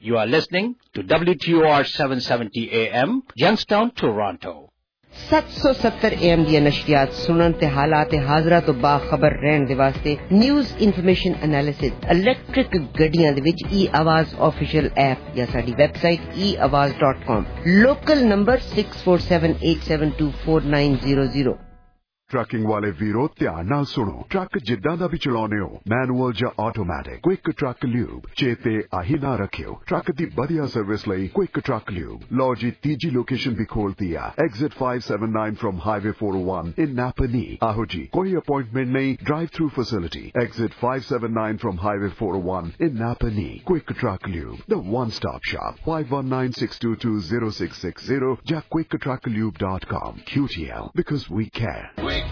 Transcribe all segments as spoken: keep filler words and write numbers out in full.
You are listening to W T O R seven seventy A M, Youngstown, Toronto. سات سو ستر A M دی نشریات سنن تے حالات حاضرہ تو باخبر رہن دے واسطے نیوز انفارمیشن انالیسس الیکٹرک گڈیاں دے وچ ای آواز آفیشیل ایپ یا ساڈی website E Awaaz dot com. Local number six four seven eight seven two four nine zero zero. Trucking ਵਾਲੇ ਵੀਰੋ ਧਿਆਨ ਨਾਲ ਸੁਣੋ. ਟਰੱਕ ਜਿੱਦਾਂ ਦਾ ਵੀ ਚਲਾਉਣੇ ਹੋ, ਮੈਨੂਅਲ ਜਾਂ ਆਟੋਮੈਟਿਕ, ਕੁਇਕ ਟਰੱਕ ਲਿਊਬ ਚੇਤੇ ਆਹੀ ਨਾ ਰੱਖਿਓ. ਟਰੱਕ ਦੀ ਵਧੀਆ ਸਰਵਿਸ ਲਈ ਕੁਇਕ ਟਰੱਕ ਲਿਊਬ. ਲਓ ਜੀ ਤੀਜੀ ਲੋਕੇਸ਼ਨ ਵੀ ਖੋਲਤੀ ਆ, exit five seventy-nine from highway four oh one in Napanee. ਆਹੋ ਜੀ, ਕੋਈ ਅਪਾਇੰਟਮੈਂਟ ਨਹੀਂ, drive through facility. Exit five seventy-nine from highway four oh one in Napanee. Quick truck lube, the one stop shop. five one nine six two two zero six six zero ਜਾਂ quick truck lube dot com. Q T L, because we care.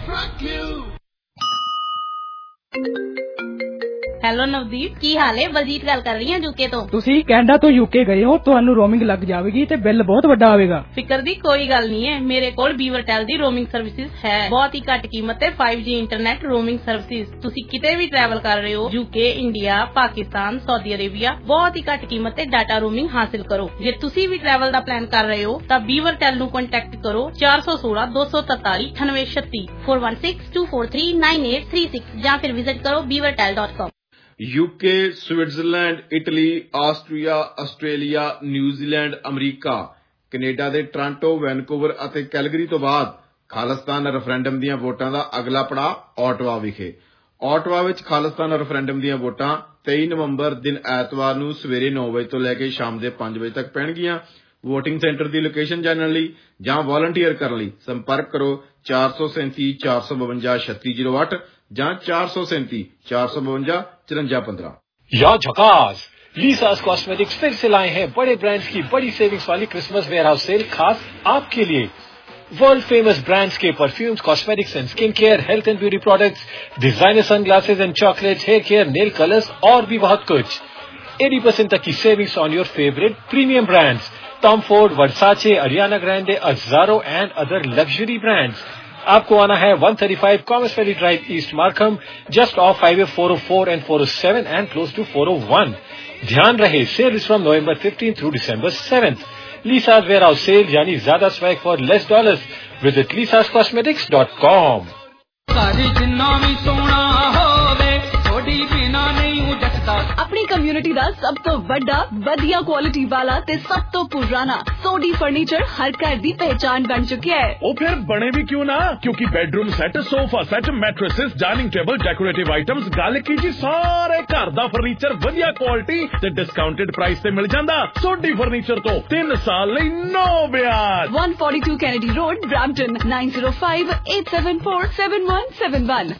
Hello Navdeep, ਕੀ ਹਾਲ ਹੈ? ਬਲਜੀਤ ਗੱਲ ਕਰ ਰਹੀ ਹਾਂ UK ਤੋਂ. ਤੁਸੀਂ ਕੈਨੇਡਾ ਤੋਂ ਯੂਕੇ ਗਏ ਹੋ, ਤੁਹਾਨੂੰ ਰੋਮਿੰਗ ਲੱਗ ਜਾਵੇਗੀ ਤੇ ਬਿੱਲ ਬਹੁਤ ਵੱਡਾ ਆਵੇਗਾ. ਫਿਕਰ ਦੀ ਕੋਈ ਗੱਲ ਨਹੀਂ ਹੈ, ਮੇਰੇ ਕੋਲ ਬੀਵਰਟੈਲ ਦੀ ਰੋਮਿੰਗ ਸਰਵਿਸਿਜ਼ ਹੈ. ਬਹੁਤ ਹੀ ਘੱਟ ਕੀਮਤ ਤੇ five G internet roaming services. ਤੁਸੀਂ ਕਿਤੇ ਵੀ ਟਰੈਵਲ ਕਰ ਰਹੇ ਹੋ, UK, India, Pakistan, Saudi Arabia, ਬਹੁਤ ਹੀ ਘੱਟ ਕੀਮਤ ਤੇ ਡਾਟਾ ਰੋਮਿੰਗ ਹਾਸਿਲ ਕਰੋ. ਜੇ ਤੁਸੀਂ ਵੀ ਟਰੈਵਲ ਦਾ ਪਲਾਨ ਕਰ ਰਹੇ ਹੋ ਤਾਂ ਬੀਵਰਟੈਲ ਨੂੰ ਕੰਟੈਕਟ ਕਰੋ ਚਾਰ ਸੌ ਸੋਲਾਂ ਦੋ ਸੌ ਤਰਤਾਲੀ ਅਠਾਨਵੇਂ ਛੱਤੀ four one six two four three nine eight three six ਜਾਂ ਫਿਰ ਵਿਜ਼ਿਟ ਕਰੋ beavertel dot com. UK, Switzerland, Italy, Austria, Australia, New Zealand, America, Canada ਦੇ ਟੋਰਾਂਟੋ, ਵੈਨਕੂਵਰ ਅਤੇ ਕੈਲਗਰੀ ਤੋਂ ਬਾਅਦ ਖਾਲਿਸਤਾਨ ਰੈਫਰੈਂਡਮ ਦੀਆਂ ਵੋਟਾਂ ਦਾ ਅਗਲਾ ਪੜਾਅ ਓਟਵਾ ਵਿਖੇ. ਓਟਵਾ ਵਿੱਚ ਖਾਲਿਸਤਾਨ ਰੈਫਰੈਂਡਮ ਦੀਆਂ ਵੋਟਾਂ ਤੇਈ ਨਵੰਬਰ ਦਿਨ ਐਤਵਾਰ ਨੂੰ ਸਵੇਰੇ ਨੌ ਵਜੇ ਤੋਂ ਲੈ ਕੇ ਸ਼ਾਮ ਦੇ ਪੰਜ ਵਜੇ ਤੱਕ ਪੈਣਗੀਆਂ. ਵੋਟਿੰਗ ਸੈਂਟਰ ਦੀ ਲੋਕੇਸ਼ਨ ਜਾਣਨ ਲਈ ਜਾਂ ਵਾਲੰਟੀਅਰ ਕਰਨ ਲਈ ਸੰਪਰਕ ਕਰੋ ਚਾਰ ਸੌ ਸੈਂਤੀ ਚਾਰ ਸੌ ਬਵੰਜਾ ਛੱਤੀ ਜ਼ੀਰੋ ਅੱਠ ਜਾਂ ਚਾਰ ਸੌ ਸੈਂਤੀ ਚਾਰ ਸੌ ਬਵੰਜਾ चौरंजा पंद्रह. या झकास, लीसास कॉस्मेटिक्स फिर से लाए हैं बड़े ब्रांड्स की बड़ी सेविंग्स वाली क्रिसमस वेयरहाउस सेल खास आपके लिए. वर्ल्ड फेमस ब्रांड्स के perfumes, cosmetics and skin care, health and beauty products, designer sunglasses and chocolates, hair care, nail colours और भी बहुत कुछ. अस्सी परसेंट तक की savings on your favourite premium brands, Tom Ford, Versace, Ariana Grande, Azzaro and other luxury brands. आपको आना है one thirty-five Commerce Valley Drive, East Markham, just off highway four oh four and four oh seven and close to four oh one. ध्यान रहे, sale is from November fifteenth through December seventh. Lisa's warehouse sale यानी ज्यादा swag for less dollars. Visit Lisa's cosmetics dot com. ਆਪਣੀ community ਦਾ ਸਭ ਤੋਂ ਵੱਡਾ, ਵਧੀਆ ਕੁਆਲਿਟੀ ਵਾਲਾ ਤੇ ਸਭ ਤੋਂ ਪੁਰਾਣਾ ਸੋਡੀ ਫਰਨੀਚਰ ਹਰ ਘਰ ਦੀ ਪਹਿਚਾਨ ਬਣ ਚੁੱਕਿਆ ਹੈ. ਉਹ ਫਿਰ ਬਣੇ ਵੀ ਕਿਉਂ ਨਾ, ਕਿਉਂਕਿ bedroom set, sofa set, mattresses, dining table, decorative items, ਗੱਲ ਕੀ ਜੀ, ਸਾਰੇ ਘਰ ਦਾ ਫਰਨੀਚਰ ਵਧੀਆ ਕੁਆਲਿਟੀ ਤੇ ਡਿਸਕਾਊਂਟਡ ਪ੍ਰਾਈਸ ਤੇ ਮਿਲ ਜਾਂਦਾ. ਸੋਡੀ ਫਰਨੀਚਰ ਤੋਂ ਤਿੰਨ ਸਾਲ ਲਈ ਨੋ ਵਿਆਜ. one forty-two Kennedy Road, Brampton, nine zero five eight seven four seven one seven one.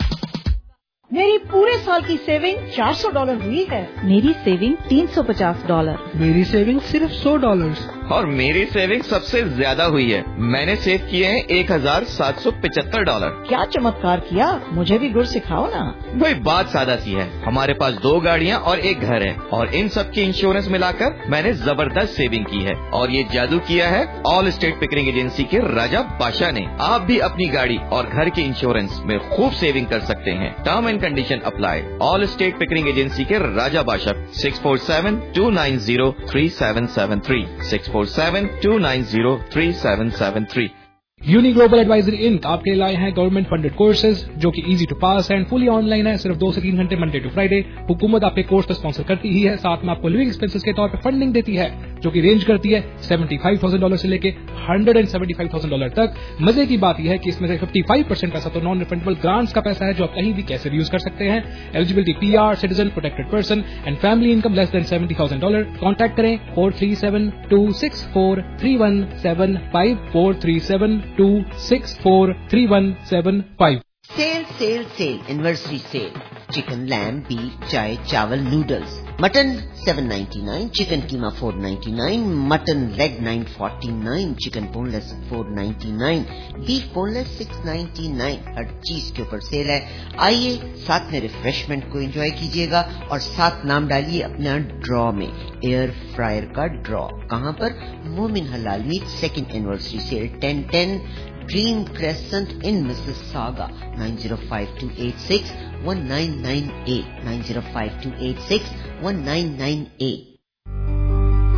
میری پورے سال کی سیونگ چار سو ڈالر ہوئی ہے. میری سیونگ تین سو پچاس ڈالر. میری سیونگ صرف سو ڈالر. اور میری سیونگ سب سے زیادہ ہوئی ہے. میں نے سیو کیے ہیں ایک ہزار سات سو پچہتر ڈالر. کیا چمتکار کیا, مجھے بھی گر سکھاؤ نا. وہی بات سادہ سی ہے, ہمارے پاس دو گاڑیاں اور ایک گھر ہے اور ان سب کی انشورنس ملا کر میں نے زبردست سیونگ کی ہے. اور یہ جادو کیا ہے آل اسٹیٹ پکرنگ ایجنسی کے راجا بادشاہ نے. آپ بھی اپنی گاڑی اور گھر کی انشورنس میں خوب سیونگ کر سکتے ہیں. Term and condition apply. Allstate Pickering agency کے راجا بادشاہ. Six four seven two nine zero three seven seven three six four seven two nine zero three seven seven three. Uni Global Advisory Inc آپ کے لیے لائے ہیں government funded courses جو کہ easy to pass and fully online ہے. صرف دو سے تین گھنٹے منڈے ٹو فرائیڈے. حکومت آپ کے کورس کو اسپانسر کرتی ہی ہے, ساتھ میں آپ کو لیونگ ایکسپینسز کے طور پہ فنڈنگ دیتی ہے جو کہ رینج کرتی ہے سیونٹی فائیو تھاؤزینڈ ڈالر سے لے کے hundred and seventy five thousand dollar تک. مزے کی بات یہ ہے کہ اس میں سے ففٹی فائیو پرسینٹ پیسہ تو نان ریفنڈیبل گرانٹس کا پیسہ ہے جو آپ کہیں بھی کیسے بھی یوز کر سکتے ہیں. Eligibility P R, citizen, protected person and family income less than seventy thousand dollar. Contact کریں four three seven two six four three one seven five four three seven two six four three one seven five. Sale sale sale anniversary sale. Chicken, lamb, beef, چائے, چاول, noodles. Mutton seven ninety-nine, chicken قیمہ four ninety-nine, mutton leg nine forty-nine, chicken boneless four ninety-nine, beef bone لیس six ninety-nine. ہر چیز کے اوپر cell ہے. آئیے ساتھ میں ریفریشمنٹ کو انجوائے کیجیے گا اور ساتھ نام ڈالیے اپنا ڈرا میں. ایئر فرائر کا ڈرا. کہاں پر؟ مومن حلال meat second anniversary sale ten ten Dream Crescent in Mississauga. nine zero five two eight six one nine nine eight nine zero five two eight six one nine nine eight.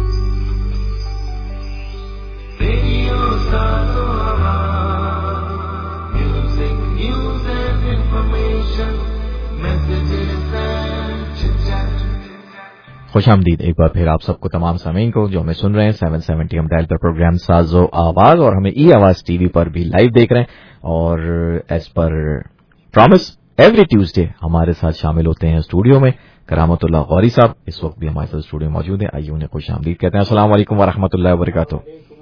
خوش آمدید ایک بار پھر آپ سب کو، تمام سامعین کو جو ہمیں سن رہے ہیں سیون سیونٹی ہم ڈائل پر پروگرام ساز و آواز، اور ہمیں ای آواز ٹی وی پر بھی لائیو دیکھ رہے ہیں، اور as per promise every Tuesday ہمارے ساتھ شامل ہوتے ہیں اسٹوڈیو میں کرامت اللہ غوری صاحب، اس وقت بھی ہمارے ساتھ اسٹوڈیو میں موجود ہیں. آئیے انہیں خوش آمدید کہتے ہیں. السلام علیکم ورحمۃ اللہ وبرکاتہ.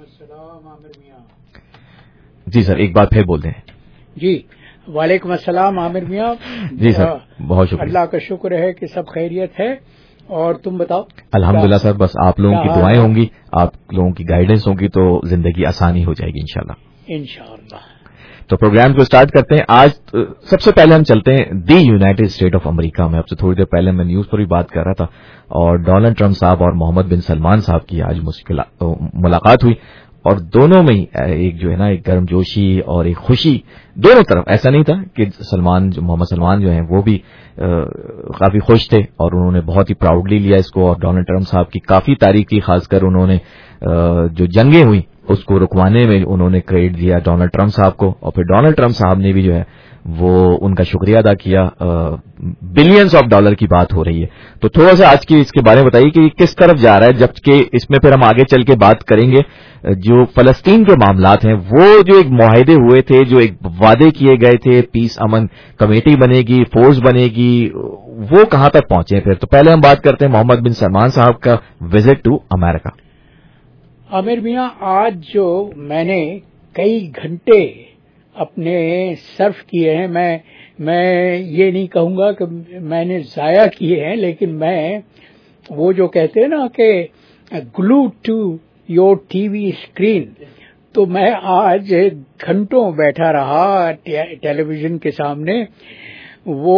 جی سر ایک بار پھر بولتے ہیں. جی وعلیکم السلام عامر میاں. جی سر بہت شکریہ. اللہ کا شکر ہے کہ سب خیریت ہے، اور تم بتاؤ. الحمدللہ سر، بس آپ لوگوں کی دعائیں ہوں گی، آپ لوگوں کی گائیڈنس ہوگی تو زندگی آسانی ہو جائے گی انشاءاللہ. انشاءاللہ. تو پروگرام کو سٹارٹ کرتے ہیں. آج سب سے پہلے ہم چلتے ہیں the United State of America میں. اب سے تھوڑی دیر پہلے میں نیوز پر بھی بات کر رہا تھا، اور ڈونلڈ ٹرمپ صاحب اور محمد بن سلمان صاحب کی آج ملاقات ہوئی، اور دونوں میں ایک جو ہے نا ایک گرم جوشی اور ایک خوشی دونوں طرف. ایسا نہیں تھا کہ سلمان جو محمد سلمان جو ہیں وہ بھی کافی خوش تھے اور انہوں نے بہت ہی پراؤڈلی لیا اس کو، اور ڈونلڈ ٹرمپ صاحب کی کافی تعریف کی. خاص کر انہوں نے جو جنگیں ہوئی اس کو رکوانے میں انہوں نے کریڈٹ دیا ڈونلڈ ٹرمپ صاحب کو، اور پھر ڈونلڈ ٹرمپ صاحب نے بھی جو ہے وہ ان کا شکریہ ادا کیا. بلینز آف ڈالر کی بات ہو رہی ہے، تو تھوڑا سا آج کی اس کے بارے میں بتائیے کہ یہ کس طرف جا رہا ہے، جبکہ اس میں پھر ہم آگے چل کے بات کریں گے. جو فلسطین کے معاملات ہیں، وہ جو ایک معاہدے ہوئے تھے، جو ایک وعدے کیے گئے تھے، پیس امن کمیٹی بنے گی، فورس بنے گی، وہ کہاں تک پہنچے پھر. تو پہلے ہم بات کرتے ہیں محمد بن سلمان صاحب کا وزٹ ٹو امریکہ. عامر میاں آج جو میں نے کئی گھنٹے اپنے صرف کیے ہیں، میں میں یہ نہیں کہوں گا کہ میں نے ضائع کیے ہیں، لیکن میں وہ جو کہتے ہیں نا کہ glue to your T V screen, تو میں آج گھنٹوں بیٹھا رہا ٹیلی ویژن کے سامنے. وہ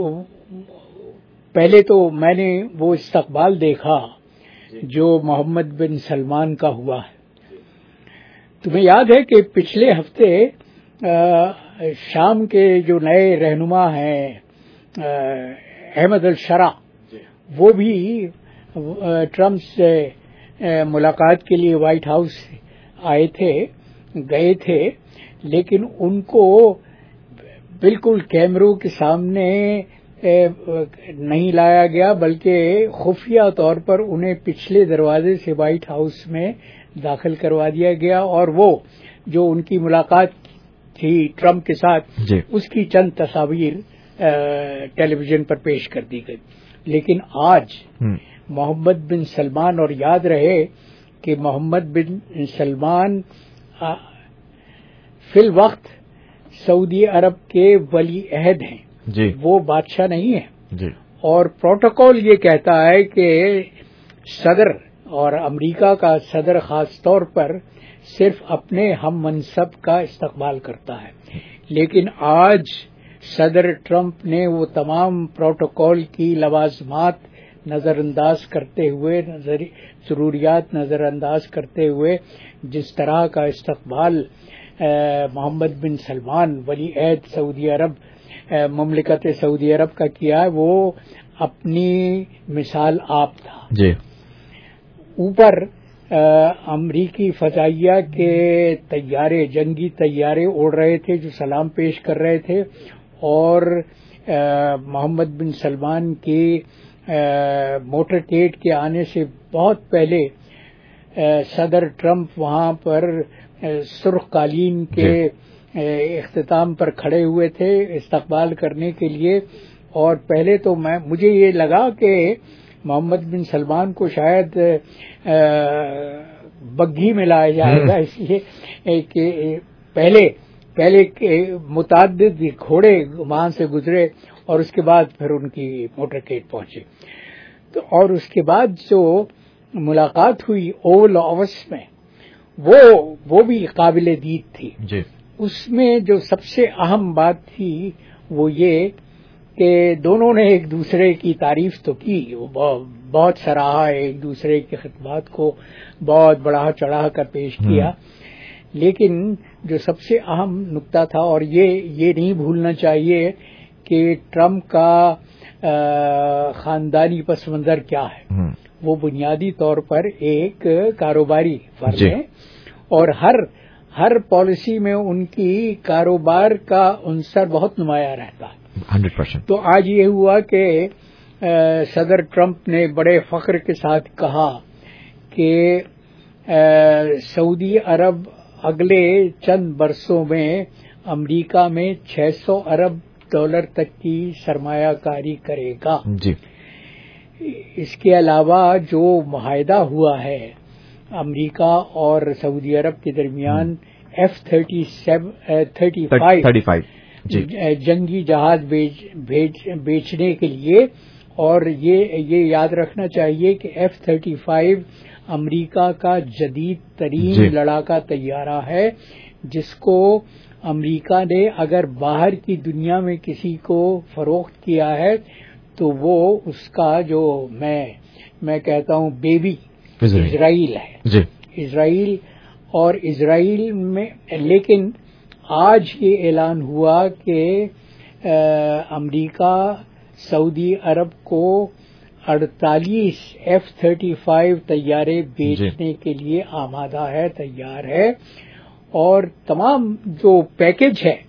پہلے تو میں نے وہ استقبال دیکھا جو محمد بن سلمان کا ہوا ہے. تمہیں یاد ہے کہ پچھلے ہفتے شام کے جو نئے رہنما ہیں احمد الشرع، وہ بھی ٹرمپ سے ملاقات کے لیے وائٹ ہاؤس آئے تھے، گئے تھے، لیکن ان کو بالکل کیمروں کے سامنے نہیں لایا گیا، بلکہ خفیہ طور پر انہیں پچھلے دروازے سے وائٹ ہاؤس میں داخل کروا دیا گیا، اور وہ جو ان کی ملاقات تھی ٹرمپ کے ساتھ جی. اس کی چند تصاویر ٹیلی ویژن پر پیش کر دی گئی. لیکن آج م. محمد بن سلمان، اور یاد رہے کہ محمد بن سلمان فی الوقت سعودی عرب کے ولی عہد ہیں جی. وہ بادشاہ نہیں ہے جی. اور پروٹوکول یہ کہتا ہے کہ صدر اور امریکہ کا صدر خاص طور پر صرف اپنے ہم منصب کا استقبال کرتا ہے. لیکن آج صدر ٹرمپ نے وہ تمام پروٹوکول کی لوازمات نظر انداز کرتے ہوئے نظری ضروریات نظر انداز کرتے ہوئے جس طرح کا استقبال محمد بن سلمان ولی عہد سعودی عرب مملکت سعودی عرب کا کیا ہے، وہ اپنی مثال آپ تھا جی. اوپر امریکی فضائیہ کے طیارے، جنگی طیارے اڑ رہے تھے جو سلام پیش کر رہے تھے، اور محمد بن سلمان کی موٹر کیٹ کے آنے سے بہت پہلے صدر ٹرمپ وہاں پر سرخ قالین کے اختتام پر کھڑے ہوئے تھے استقبال کرنے کے لیے. اور پہلے تو میں مجھے یہ لگا کہ محمد بن سلمان کو شاید بگھی میں لایا جائے گا، اس لیے کہ پہلے پہلے متعدد گھوڑے وہاں سے گزرے اور اس کے بعد پھر ان کی موٹر کیٹ پہنچے. تو اور اس کے بعد جو ملاقات ہوئی اوول آفس میں، وہ وہ بھی قابل دید تھی جی. اس میں جو سب سے اہم بات تھی وہ یہ کہ دونوں نے ایک دوسرے کی تعریف تو کی، بہت سراہا ایک دوسرے کی خدمات کو، بہت بڑھا چڑھا کر پیش کیا. لیکن جو سب سے اہم نقطہ تھا، اور یہ یہ نہیں بھولنا چاہیے کہ ٹرمپ کا خاندانی پس منظر کیا ہے. وہ بنیادی طور پر ایک کاروباری فرم ہے، اور ہر ہر پالیسی میں ان کی کاروبار کا عنصر بہت نمایاں رہتا ہے हंड्रेड परसेंट। तो आज ये हुआ कि सदर ट्रंप ने बड़े फख्र के साथ कहा कि सऊदी अरब अगले चंद बरसों में अमेरिका में छह सौ अरब डॉलर तक की सरमायाकारी करेगा जी। इसके अलावा जो मुआहदा हुआ है अमेरिका और सऊदी अरब के दरमियान F thirty seven thirty five thirty five जंगी जहाज बेच, बेच, बेचने के लिए, और ये ये याद रखना चाहिए कि एफ थर्टी फाइव अमेरिका का जदीद तरीन लड़ाका तैयारा है, जिसको अमेरिका ने अगर बाहर की दुनिया में किसी को फरोख्त किया है तो वो उसका जो मैं मैं कहता हूँ बेबी इजराइल है जी। इजराइल और इजराइल में, लेकिन आज ये ऐलान हुआ कि अमेरिका सऊदी अरब को अड़तालीस एफ थर्टी फाइव तैयारे बेचने के लिए आमादा है, तैयार है, और तमाम जो पैकेज है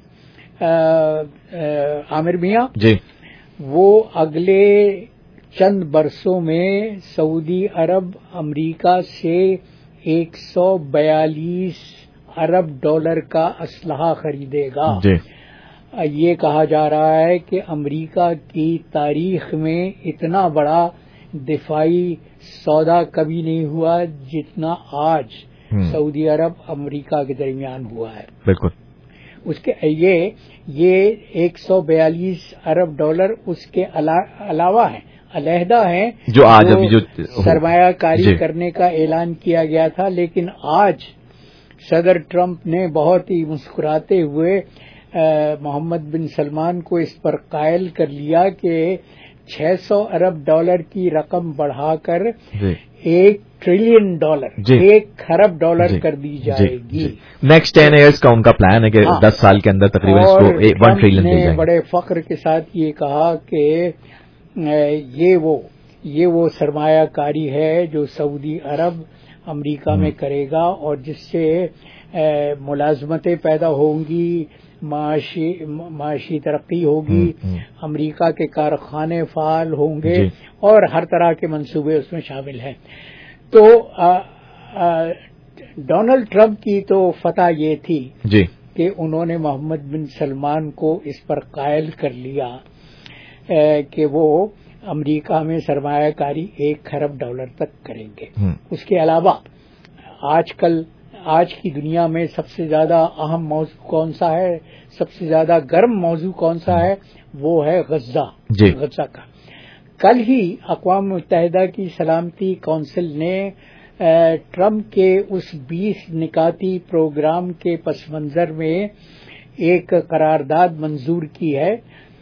आमिर मियां जी, वो अगले चंद बरसों में सऊदी अरब अमेरिका से एक सौ बयालीस अरब डॉलर का असलहा खरीदेगा जी। ये कहा जा रहा है कि अमेरिका की तारीख में इतना बड़ा दिफाई सौदा कभी नहीं हुआ जितना आज सऊदी अरब अमेरिका के दरमियान हुआ है। बिल्कुल। उसके ये ये एक सौ बयालीस अरब डॉलर उसके अला, अलावा है, अलहदा है, जो आज अभी जो सरमायाकारी करने का ऐलान किया गया था। लेकिन आज सदर ट्रंप ने बहुत ही मुस्कुराते हुए मोहम्मद बिन सलमान को इस पर कायल कर लिया कि छह सौ अरब डॉलर की रकम बढ़ाकर एक ट्रिलियन डॉलर, एक खरब डॉलर कर दी जाएगी। नेक्स्ट टेन इयर्स का उनका प्लान है कि हाँ, दस साल के अंदर तकरीबन इसको वन ट्रिलियन दे जाएंगे। बड़े फख्र के साथ ये कहा कि ये वो ये वो सरमायाकारी है जो सऊदी अरब अमेरिका में करेगा और जिससे मुलाजमतें पैदा होंगी, माशी माशी तरक्की होगी, अमेरिका के कारखाने फाल होंगे और हर तरह के मंसूबे उसमें शामिल हैं। तो डोनाल्ड ट्रंप की तो फतह ये थी जी कि उन्होंने मोहम्मद बिन सलमान को इस पर कायल कर लिया कि वो अमेरिका में सरमायाकारी एक खरब डॉलर तक करेंगे। उसके अलावा आजकल आज की दुनिया में सबसे ज्यादा अहम मौजू कौन सा है, सबसे ज्यादा गर्म मौजू कौन सा है, वो है गज्जा गज्जा का। कल ही अक़वाम मुत्तहिदा की सलामती कौंसिल ने ट्रंप के उस बीस निकाती प्रोग्राम के पस मंजर में एक करारदाद मंजूर की है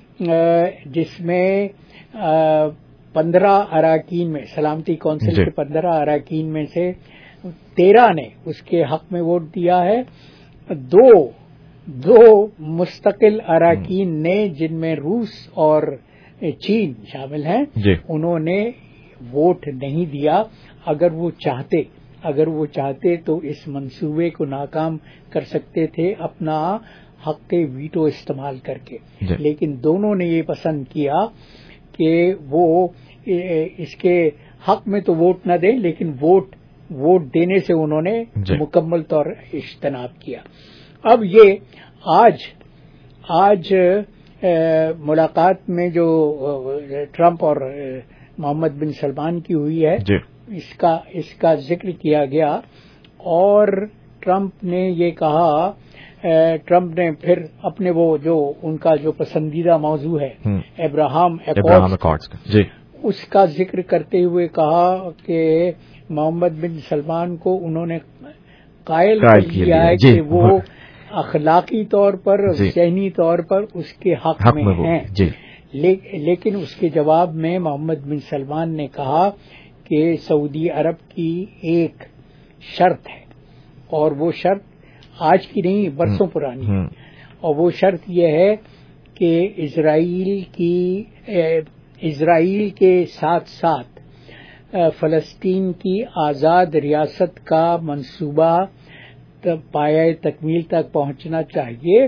जिसमें पंद्रह अराकीन में, सलामती कौंसिल के पंद्रह अराकीन में से तेरह ने उसके हक में वोट दिया है। दो दो मुस्तकिल अराकीन ने, जिनमें रूस और चीन शामिल हैं, उन्होंने वोट नहीं दिया। अगर वो चाहते अगर वो चाहते तो इस मंसूबे को नाकाम कर सकते थे अपना हक के वीटो इस्तेमाल करके, लेकिन दोनों ने ये पसंद किया कि वो इसके हक में तो वोट न दें, लेकिन वोट वोट देने से उन्होंने मुकम्मल तौर इज्तनाब किया। अब ये आज आज ए, मुलाकात में जो ट्रंप और मोहम्मद बिन सलमान की हुई है, इसका इसका जिक्र किया गया और ट्रंप ने ये कहा, ट्रंप ने फिर अपने वो जो उनका जो पसंदीदा मौजू है अब्राहम अकॉर्ड्स, उसका जिक्र करते हुए कहा कि मोहम्मद बिन सलमान को उन्होंने कायल कर दिया है कि वो अखलाकी तौर पर, ज़हनी तौर पर उसके हक, हक में, में हैं। ले, लेकिन उसके जवाब में मोहम्मद बिन सलमान ने कहा कि सऊदी अरब की एक शर्त है और वो शर्त आज की नहीं, बरसों पुरानी है, और वो शर्त यह है कि इजराइल की इजराइल के साथ साथ फलस्तीन की आज़ाद रियासत का मंसूबा पाया तकमील तक पहुंचना चाहिए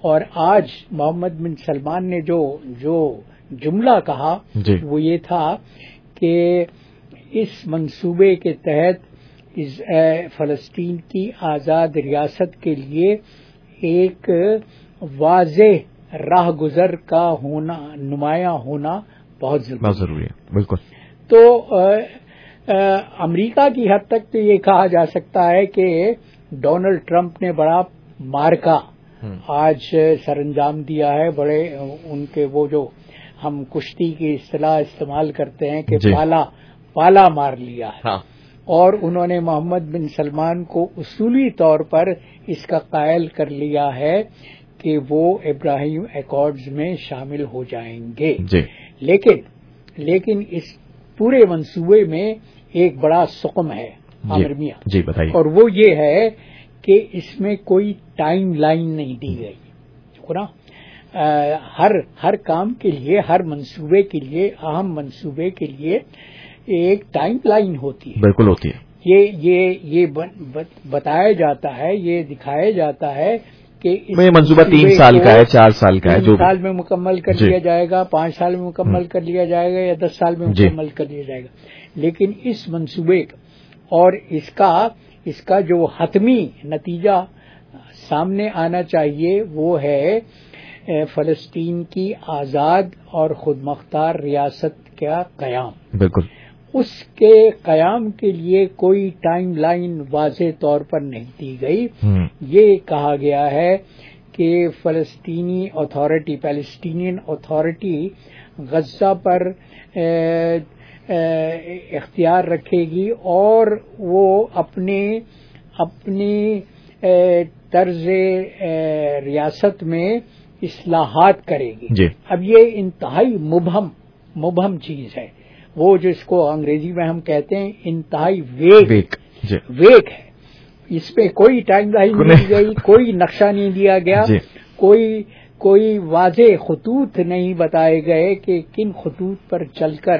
اور آج محمد بن سلمان نے جو جو جملہ کہا جی. وہ یہ تھا کہ اس منصوبے کے تحت اس فلسطین کی آزاد ریاست کے لیے ایک واضح راہ گزر کا ہونا نمایاں ہونا بہت ضروری ہے. بالکل. تو آ, آ, امریکہ کی حد تک تو یہ کہا جا سکتا ہے کہ ڈونلڈ ٹرمپ نے بڑا مارکا آج سر انجام دیا ہے. بڑے ان کے وہ جو ہم کشتی کی اصطلاح استعمال کرتے ہیں کہ جی. پالا پالا مار لیا ہے. ہاں. اور انہوں نے محمد بن سلمان کو اصولی طور پر اس کا قائل کر لیا ہے کہ وہ ابراہیم ایکارڈز میں شامل ہو جائیں گے. جی. لیکن لیکن اس پورے منصوبے میں ایک بڑا سقم ہے عامر میاں. جی بتائیے. اور وہ یہ ہے کہ اس میں کوئی ٹائم لائن نہیں دی گئی نا. ہر ہر کام کے لیے، ہر منصوبے کے لیے، اہم منصوبے کے لیے ایک ٹائم لائن ہوتی ہے. بالکل ہوتی ہے. یہ یہ یہ بتایا جاتا ہے، یہ دکھایا جاتا ہے کہ منصوبہ تین سال کا ہے، چار سال کا ہے، جو سال میں مکمل کر لیا جائے گا، پانچ سال میں مکمل کر لیا جائے گا، یا دس سال میں مکمل کر لیا جائے گا. لیکن اس منصوبے اور اس کا اس کا جو حتمی نتیجہ سامنے آنا چاہیے وہ ہے فلسطین کی آزاد اور خود مختار ریاست کا قیام. بالکل. اس کے قیام کے لیے کوئی ٹائم لائن واضح طور پر نہیں دی گئی. یہ کہا گیا ہے کہ فلسطینی اتھارٹی پیلسٹینین اتھارٹی غزہ پر اختیار رکھے گی اور وہ اپنے اپنی طرز ریاست میں اصلاحات کرے گی. جی. اب یہ انتہائی مبہم مبہم چیز ہے، وہ جس کو انگریزی میں ہم کہتے ہیں انتہائی ویگ ویگ, جی. ویگ ہے. اس پہ کوئی ٹائم لائن نہیں دی گئی، کوئی نقشہ نہیں دیا گیا، جی. کوئی کوئی واضح خطوط نہیں بتائے گئے کہ کن خطوط پر چل کر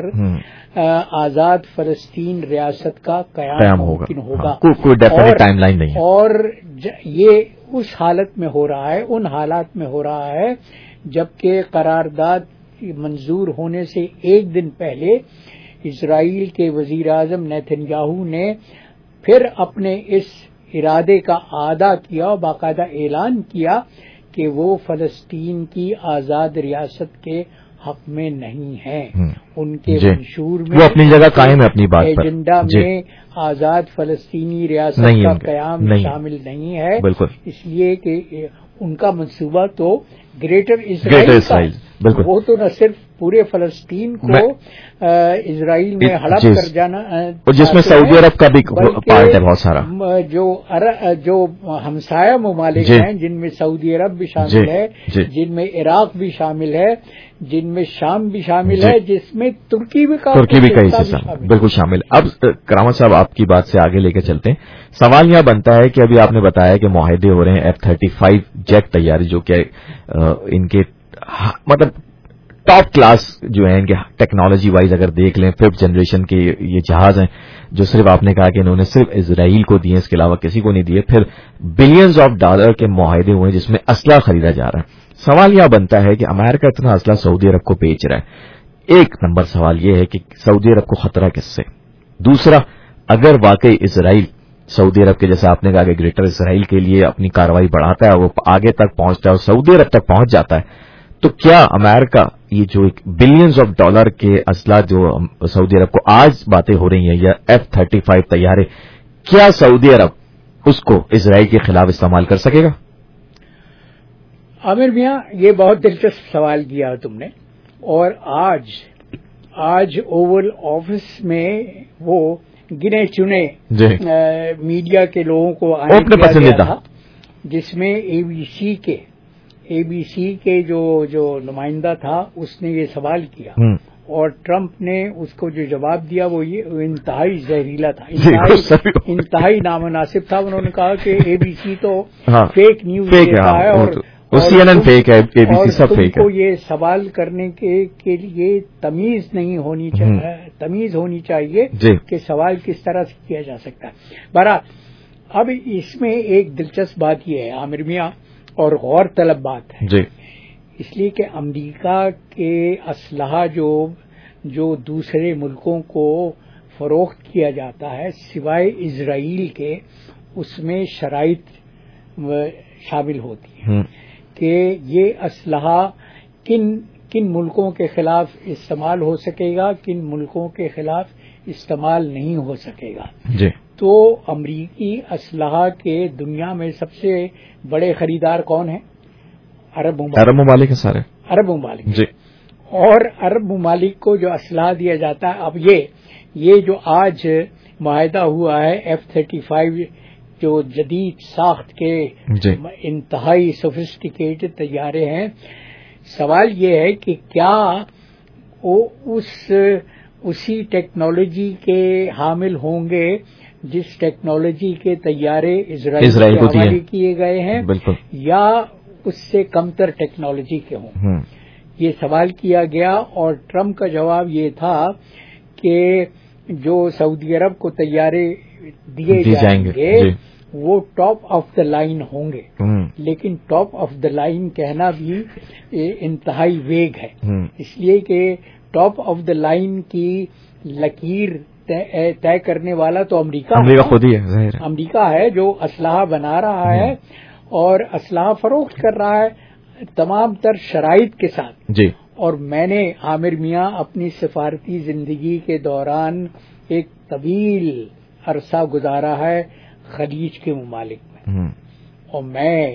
آزاد فلسطین ریاست کا قیام ممکن ہوگا. کوئی ڈیفینیٹ ٹائم لائن نہیں ہے. اور یہ اس حالت میں ہو رہا ہے، ان حالات میں ہو رہا ہے جبکہ قرارداد منظور ہونے سے ایک دن پہلے اسرائیل کے وزیر اعظم نیتن یاہو نے پھر اپنے اس ارادے کا اعادہ کیا اور باقاعدہ اعلان کیا کہ وہ فلسطین کی آزاد ریاست کے حق میں نہیں ہیں. ان کے جی. منشور میں وہ اپنی جگہ قائم ہے اپنی بات پر. ایجنڈا جی. میں آزاد فلسطینی ریاست نہیں کا قیام نہیں شامل نہیں ہے. بالکل. اس لیے کہ ان کا منصوبہ تو گریٹر اسرائیل, اسرائیل بالکل. وہ تو نہ صرف پورے فلسطین کو اسرائیل میں ہڑپ کر جانا، جس میں سعودی عرب کا بھی پارٹ ہے بہت سارا، جو جو ہمسایہ ممالک جی. ہیں جن میں سعودی عرب بھی شامل جی. ہے، جی. جن میں عراق بھی شامل ہے، جن میں شام بھی شامل جی. ہے، جس میں ترکی بھی ترکی بھی کئی حصہ بالکل شامل. اب کرامت صاحب آپ کی بات سے آگے لے کے چلتے ہیں. سوال یہاں بنتا ہے کہ ابھی آپ نے بتایا کہ معاہدے ہو رہے ہیں ایف تھرٹی فائیو جیٹ تیاری، جو کہ ان کے مطلب ٹاپ کلاس جو ہیں ان کے ٹیکنالوجی وائز اگر دیکھ لیں ففتھ جنریشن کے یہ جہاز ہیں جو صرف آپ نے کہا کہ انہوں نے صرف اسرائیل کو دیے، اس کے علاوہ کسی کو نہیں دیے. پھر بلینز آف ڈالر کے معاہدے ہوئے جس میں اسلحہ خریدا جا رہا ہے. سوال یہ بنتا ہے کہ امریکہ اتنا اسلحہ سعودی عرب کو بیچ رہا ہے. ایک نمبر سوال یہ ہے کہ سعودی عرب کو خطرہ کس سے؟ دوسرا، اگر واقعی اسرائیل سعودی عرب کے جیسا آپ نے کہا کہ گریٹر اسرائیل کے لیے اپنی کارروائی بڑھاتا ہے، وہ آگے تک پہنچتا ہے اور سعودی عرب تک پہنچ جاتا ہے، تو کیا امریکہ یہ جو ایک بلینز آف ڈالر کے اسلحہ جو سعودی عرب کو آج باتیں ہو رہی ہیں یا ایف تھرٹی فائیو طیارے، کیا سعودی عرب اس کو اسرائیل کے خلاف استعمال کر سکے گا؟ عامر میاں، یہ بہت دلچسپ سوال کیا تم نے. اور آج آج اوول آفس میں وہ گنے چنے جی. میڈیا کے لوگوں کو آنے دیا گیا تھا، جس میں اے بی سی کے اے بی سی کے جو جو نمائندہ تھا اس نے یہ سوال کیا اور ٹرمپ نے اس کو جو جواب دیا وہ یہ انتہائی زہریلا تھا، انتہائی انتہائی نامناسب تھا. انہوں نے کہا کہ اے بی سی تو فیک نیوز دیتا ہے اور تم کو یہ سوال کرنے کے لیے تمیز نہیں ہونی چاہیے، تمیز ہونی چاہیے کہ سوال کس طرح سے کیا جا سکتا ہے. بہرحال اب اس میں ایک دلچسپ بات یہ ہے عامر میاں اور غور طلب بات ہے جی اس لیے کہ امریکہ کے اسلحہ جو جو دوسرے ملکوں کو فروخت کیا جاتا ہے سوائے اسرائیل کے اس میں شرائط شامل ہوتی ہیں کہ یہ اسلحہ کن کن ملکوں کے خلاف استعمال ہو سکے گا کن ملکوں کے خلاف استعمال نہیں ہو سکے گا جی تو امریکی اسلحہ کے دنیا میں سب سے بڑے خریدار کون ہیں؟ عرب ممالک عرب ممالک ہیں سارے عرب ممالک جی اور عرب ممالک کو جو اسلحہ دیا جاتا ہے اب یہ یہ جو آج معاہدہ ہوا ہے ایف تھرٹی فائیو جو جدید ساخت کے جی انتہائی سوفسٹیکیٹڈ طیارے ہیں سوال یہ ہے کہ کیا وہ اس اسی ٹیکنالوجی کے حامل ہوں گے جس ٹیکنالوجی کے طیارے اسرائیل کے حوالے کیے گئے ہیں بالکل یا اس سے کمتر ٹیکنالوجی کے ہوں یہ سوال کیا گیا اور ٹرمپ کا جواب یہ تھا کہ جو سعودی عرب کو طیارے دیے جائیں گے وہ ٹاپ آف دا لائن ہوں گے لیکن ٹاپ آف دا لائن کہنا بھی انتہائی ویگ ہے اس لیے کہ ٹاپ آف دا لائن کی لکیر طے کرنے والا تو امریکہ امریکہ خود ہی ہے امریکہ ہے جو اسلحہ بنا رہا ہے اور اسلحہ فروخت کر رہا ہے تمام تر شرائط کے ساتھ جی اور میں نے عامر میاں اپنی سفارتی زندگی کے دوران ایک طویل عرصہ گزارا ہے خلیج کے ممالک میں اور میں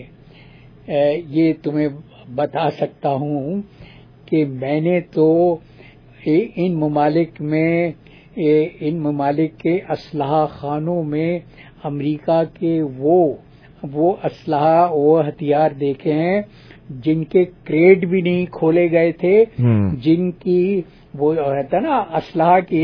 یہ تمہیں بتا سکتا ہوں کہ میں نے تو ان ممالک میں ان ممالک کے اسلحہ خانوں میں امریکہ کے وہ وہ اسلحہ وہ ہتھیار دیکھے ہیں جن کے کریٹ بھی نہیں کھولے گئے تھے جن کی وہ رہتا نا اسلحہ کی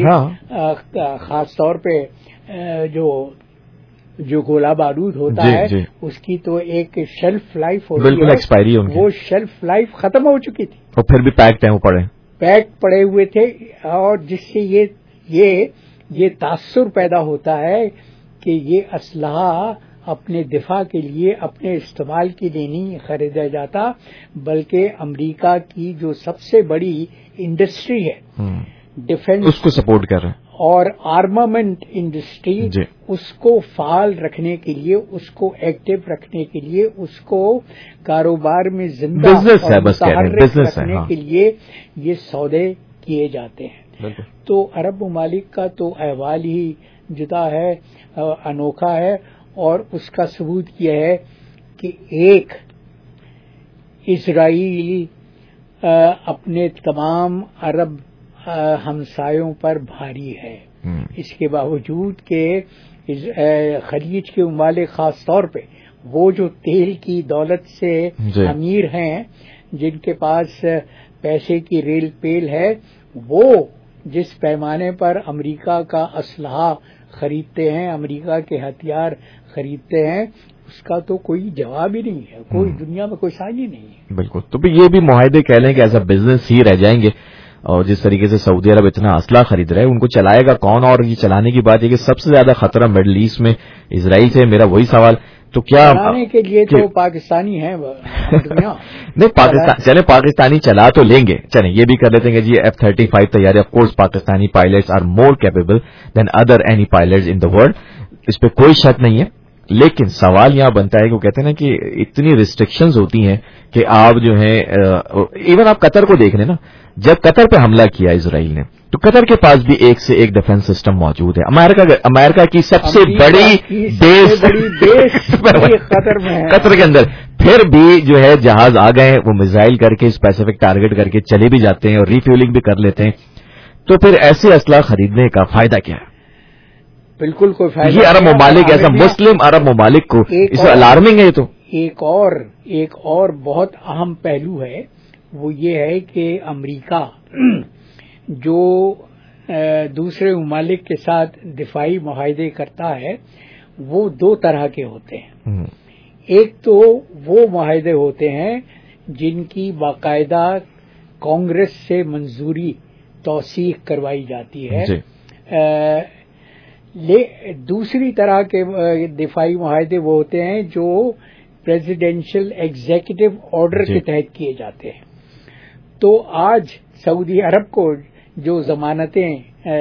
خاص طور پہ جو جو گولہ بارود ہوتا جی, ہے جی. اس کی تو ایک شیلف لائف ہوتی بالکل ایکسپائری ہے وہ شیلف لائف ختم ہو چکی تھی اور پھر بھی پیکڈ ہیں وہ پڑے پیک پڑے ہوئے تھے اور جس سے یہ یہ یہ تاثر پیدا ہوتا ہے کہ یہ اسلحہ اپنے دفاع کے لیے اپنے استعمال کے لیے نہیں خریدا جاتا بلکہ امریکہ کی جو سب سے بڑی انڈسٹری ہے ڈیفینس اس کو سپورٹ کر رہے ہیں اور آرمامنٹ انڈسٹری جی. اس کو فعال رکھنے کے لیے اس کو ایکٹیو رکھنے کے لیے اس کو کاروبار میں زندہ اور متحرک رکھنے کے لیے یہ سودے کیے جاتے ہیں تو عرب ممالک کا تو احوال ہی جدا ہے انوکھا ہے اور اس کا ثبوت یہ ہے کہ ایک اسرائیل اپنے تمام عرب ہمسایوں پر بھاری ہے اس کے باوجود کہ خلیج کے ممالک خاص طور پہ وہ جو تیل کی دولت سے امیر ہیں جن کے پاس پیسے کی ریل پیل ہے وہ جس پیمانے پر امریکہ کا اسلحہ خریدتے ہیں امریکہ کے ہتھیار خریدتے ہیں اس کا تو کوئی جواب ہی نہیں ہے کوئی دنیا میں کوئی سائن ہی نہیں ہے بالکل تو یہ بھی معاہدے کہہ لیں کہ ایز اے بزنس ہی رہ جائیں گے اور جس طریقے سے سعودی عرب اتنا اسلحہ خرید رہا ہے ان کو چلائے گا کون اور یہ چلانے کی بات ہے کہ سب سے زیادہ خطرہ مڈل ایسٹ میں اسرائیل سے میرا وہی سوال تو کیا چلانے کے لیے تو پاکستانی ہیں نہیں پاکستان چلے پاکستانی چلا تو لیں گے چلیں یہ بھی کر لیتے ہیں کہ جی ایف تھرٹی فائیو تیاری of course Pakistani pilots are more capable than other any pilots in the world اس پہ کوئی شک نہیں ہے لیکن سوال یہاں بنتا ہے کہ وہ کہتے ہیں نا کہ اتنی ریسٹرکشنز ہوتی ہیں کہ آپ جو ہیں ایون آپ قطر کو دیکھ لیں نا جب قطر پہ حملہ کیا اسرائیل نے تو قطر کے پاس بھی ایک سے ایک ڈیفنس سسٹم موجود ہے امریکہ امریکہ کی سب سے بڑی بیس قطر میں قطر کے اندر پھر بھی جو ہے جہاز آ گئے وہ میزائل کر کے اسپیسیفک ٹارگٹ کر کے چلے بھی جاتے ہیں اور ریفیولنگ بھی کر لیتے ہیں تو پھر ایسے اسلحہ خریدنے کا فائدہ کیا ہے بالکل کوئی فائدہ یہ عرب ممالک ایسا مسلم عرب ممالک کو اس سے الارمنگ ہے یہ تو ایک اور ایک اور بہت اہم پہلو ہے وہ یہ ہے کہ امریکہ جو دوسرے ممالک کے ساتھ دفاعی معاہدے کرتا ہے وہ دو طرح کے ہوتے ہیں ایک تو وہ معاہدے ہوتے ہیں جن کی باقاعدہ کانگریس سے منظوری توثیق کروائی جاتی ہے جی. لے دوسری طرح کے دفاعی معاہدے وہ ہوتے ہیں جو پریزیڈینشل ایگزیکٹو آرڈر کے تحت کیے جاتے ہیں. تو آج سعودی عرب کو جو ضمانتیں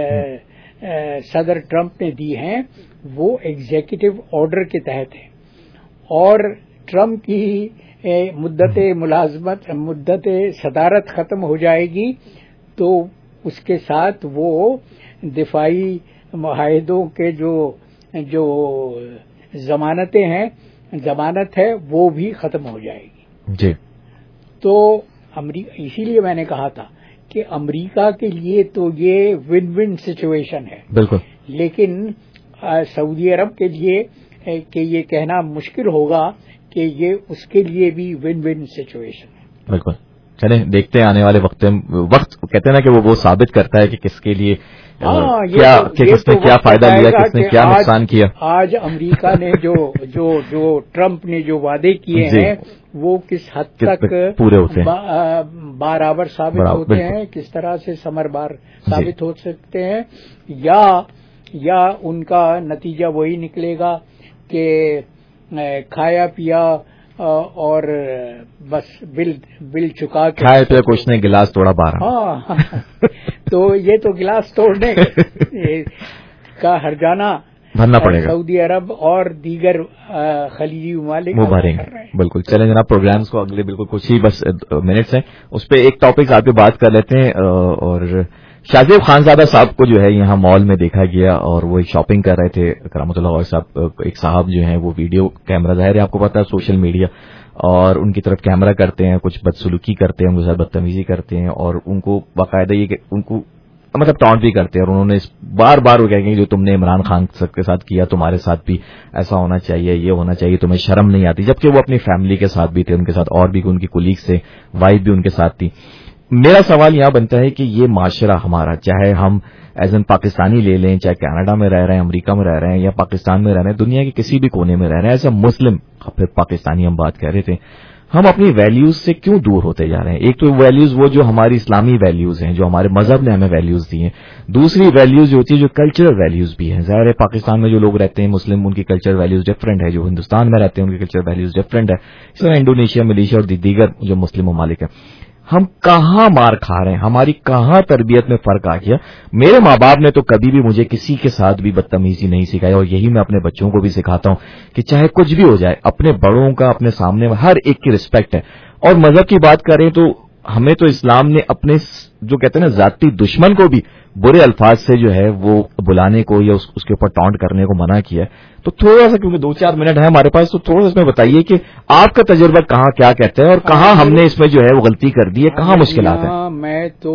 صدر ٹرمپ نے دی ہیں وہ ایگزیکٹو آرڈر کے تحت ہیں, اور ٹرمپ کی مدت ملازمت مدت صدارت ختم ہو جائے گی تو اس کے ساتھ وہ دفاعی معاہدوں کے جو جو ضمانتیں ہیں ضمانت ہے وہ بھی ختم ہو جائے گی. جی. تو امریکہ, اسی لیے میں نے کہا تھا کہ امریکہ کے لیے تو یہ ون ون سچویشن ہے. بالکل. لیکن سعودی عرب کے لیے کہ یہ کہنا مشکل ہوگا کہ یہ اس کے لیے بھی ون ون سچویشن ہے. بالکل. چلیں دیکھتے ہیں آنے والے وقت وقت کہتے ہیں نا کہ وہ وہ ثابت کرتا ہے کہ کس کے لیے کیا کس نے کیا فائدہ لیا, کس نے کیا نقصان کیا. آج امریکہ نے جو جو جو ٹرمپ نے جو وعدے کیے ہیں وہ کس حد تک پورے ہوتے ہیں, برابر ثابت ہوتے ہیں, کس طرح سے ثمر بار ثابت ہو سکتے ہیں, یا یا ان کا نتیجہ وہی نکلے گا کہ کھایا پیا اور بس بل بل چکا کے کھایا پیا کچھ نے گلاس توڑا بارہ. ہاں تو یہ تو گلاس توڑنے کا ہرجانہ بھرنا پڑے گا سعودی عرب اور دیگر خلیجی ممالک وہ بھریں گے. بالکل. چلیں جناب, پروگرامز کو اگلے بالکل کچھ ہی بس منٹس ہیں اس پہ ایک ٹاپک آپ پہ بات کر لیتے ہیں. اور شاہزیب خانزادہ صاحب کو جو ہے یہاں مال میں دیکھا گیا اور وہ شاپنگ کر رہے تھے. کرامت اللہ علیہ صاحب, ایک صاحب جو ہیں وہ ویڈیو کیمرہ, ظاہر ہے آپ کو پتا ہے سوشل میڈیا, اور ان کی طرف کیمرہ کرتے ہیں, کچھ بدسلوکی کرتے ہیں, ان کے ساتھ بدتمیزی کرتے ہیں, اور ان کو باقاعدہ یہ کہ ان کو مطلب ٹانٹ بھی کرتے ہیں, اور انہوں نے بار بار وہ کہیں گے جو تم نے عمران خان کے ساتھ کیا تمہارے ساتھ بھی ایسا ہونا چاہیے, یہ ہونا چاہیے, تمہیں شرم نہیں آتی. جبکہ وہ اپنی فیملی کے ساتھ بھی تھے, ان کے ساتھ اور بھی ان کی کولیگز تھے, وائف بھی ان کے ساتھ تھی. میرا سوال یہاں بنتا ہے کہ یہ معاشرہ ہمارا, چاہے ہم ایز این پاکستانی لے لیں, چاہے کینیڈا میں رہ رہے ہیں, امریکہ میں رہ رہے ہیں, یا پاکستان میں رہ رہے ہیں, دنیا کے کسی بھی کونے میں رہ رہے ہیں, ایز اے مسلم پھر پاکستانی ہم بات کر رہے تھے, ہم اپنی ویلیوز سے کیوں دور ہوتے جا رہے ہیں؟ ایک تو ویلیوز وہ جو ہماری اسلامی ویلیوز ہیں, جو ہمارے مذہب نے ہمیں ویلیوز دی ہیں. دوسری ویلیوز جو ہوتی ہے جو کلچرل ویلیوز بھی ہیں. ظاہر ہے پاکستان میں جو لوگ رہتے ہیں مسلم, ان کی کلچرل ویلیوز ڈفرینٹ ہے, جو ہندوستان میں رہتے ہیں ان کی کلچرل ویلیوز ڈفرینٹ ہے. اس طرح انڈونیشیا, ملیشیا اور دیگر جو مسلم ممالک ہیں. ہم کہاں مار کھا رہے ہیں, ہماری کہاں تربیت میں فرق آ گیا؟ میرے ماں باپ نے تو کبھی بھی مجھے کسی کے ساتھ بھی بدتمیزی نہیں سکھائی, اور یہی میں اپنے بچوں کو بھی سکھاتا ہوں کہ چاہے کچھ بھی ہو جائے, اپنے بڑوں کا اپنے سامنے ہر ایک کی رسپیکٹ ہے. اور مذہب کی بات کریں تو ہمیں تو اسلام نے اپنے جو کہتے ہیں نا ذاتی دشمن کو بھی برے الفاظ سے جو ہے وہ بلانے کو یا اس کے اوپر ٹانٹ کرنے کو منع کیا ہے. تو تھوڑا سا, کیونکہ دو چار منٹ ہے ہمارے پاس, تو تھوڑا سا اس میں بتائیے کہ آپ کا تجربہ کہاں کیا کہتا ہے, اور کہاں ہم نے اس میں جو ہے وہ غلطی کر دی ہے, کہاں مشکلات ہیں؟ میں تو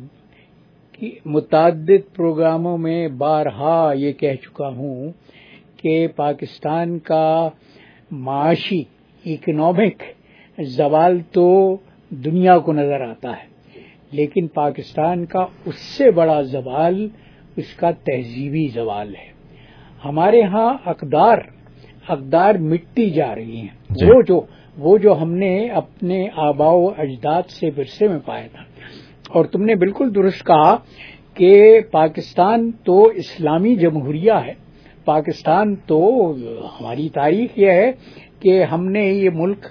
متعدد پروگراموں میں بارہا یہ کہہ چکا ہوں کہ پاکستان کا معاشی اکنامک زوال تو دنیا کو نظر آتا ہے, لیکن پاکستان کا اس سے بڑا زوال اس کا تہذیبی زوال ہے. ہمارے ہاں اقدار اقدار مٹتی جا رہی ہیں, جی. وہ جو وہ جو ہم نے اپنے آباء و اجداد سے ورثے میں پایا تھا. اور تم نے بالکل درست کہا کہ پاکستان تو اسلامی جمہوریہ ہے. پاکستان تو ہماری تاریخ یہ ہے کہ ہم نے یہ ملک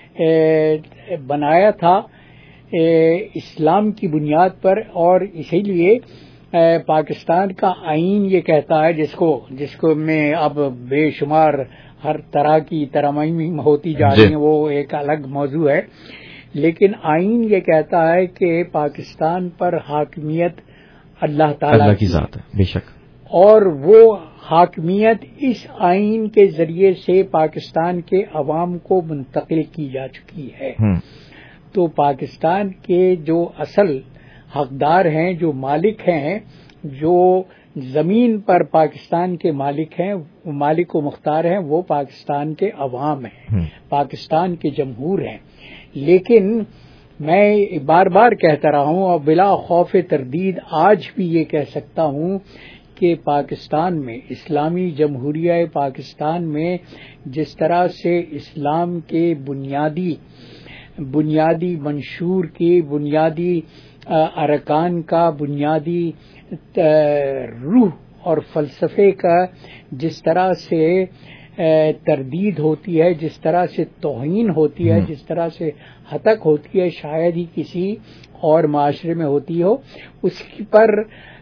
بنایا تھا اسلام کی بنیاد پر, اور اسی لیے پاکستان کا آئین یہ کہتا ہے, جس کو جس کو میں اب بے شمار ہر طرح کی ترمیم ہوتی جا رہی ہیں, وہ ایک الگ موضوع ہے, لیکن آئین یہ کہتا ہے کہ پاکستان پر حاکمیت اللہ تعالیٰ کی ذات ہے, بے شک, اور وہ حاکمیت اس آئین کے ذریعے سے پاکستان کے عوام کو منتقل کی جا چکی ہے. تو پاکستان کے جو اصل حقدار ہیں, جو مالک ہیں, جو زمین پر پاکستان کے مالک ہیں, وہ مالک و مختار ہیں, وہ پاکستان کے عوام ہیں, پاکستان کے جمہور ہیں. لیکن میں بار بار کہتا رہا ہوں اور بلا خوف تردید آج بھی یہ کہہ سکتا ہوں کہ پاکستان میں, اسلامی جمہوریہ پاکستان میں, جس طرح سے اسلام کے بنیادی بنیادی منشور کے بنیادی ارکان کا, بنیادی روح اور فلسفے کا جس طرح سے تردید ہوتی ہے, جس طرح سے توہین ہوتی ہے, جس طرح سے ہتک ہوتی ہے, شاید ہی کسی اور معاشرے میں ہوتی ہو. اس پر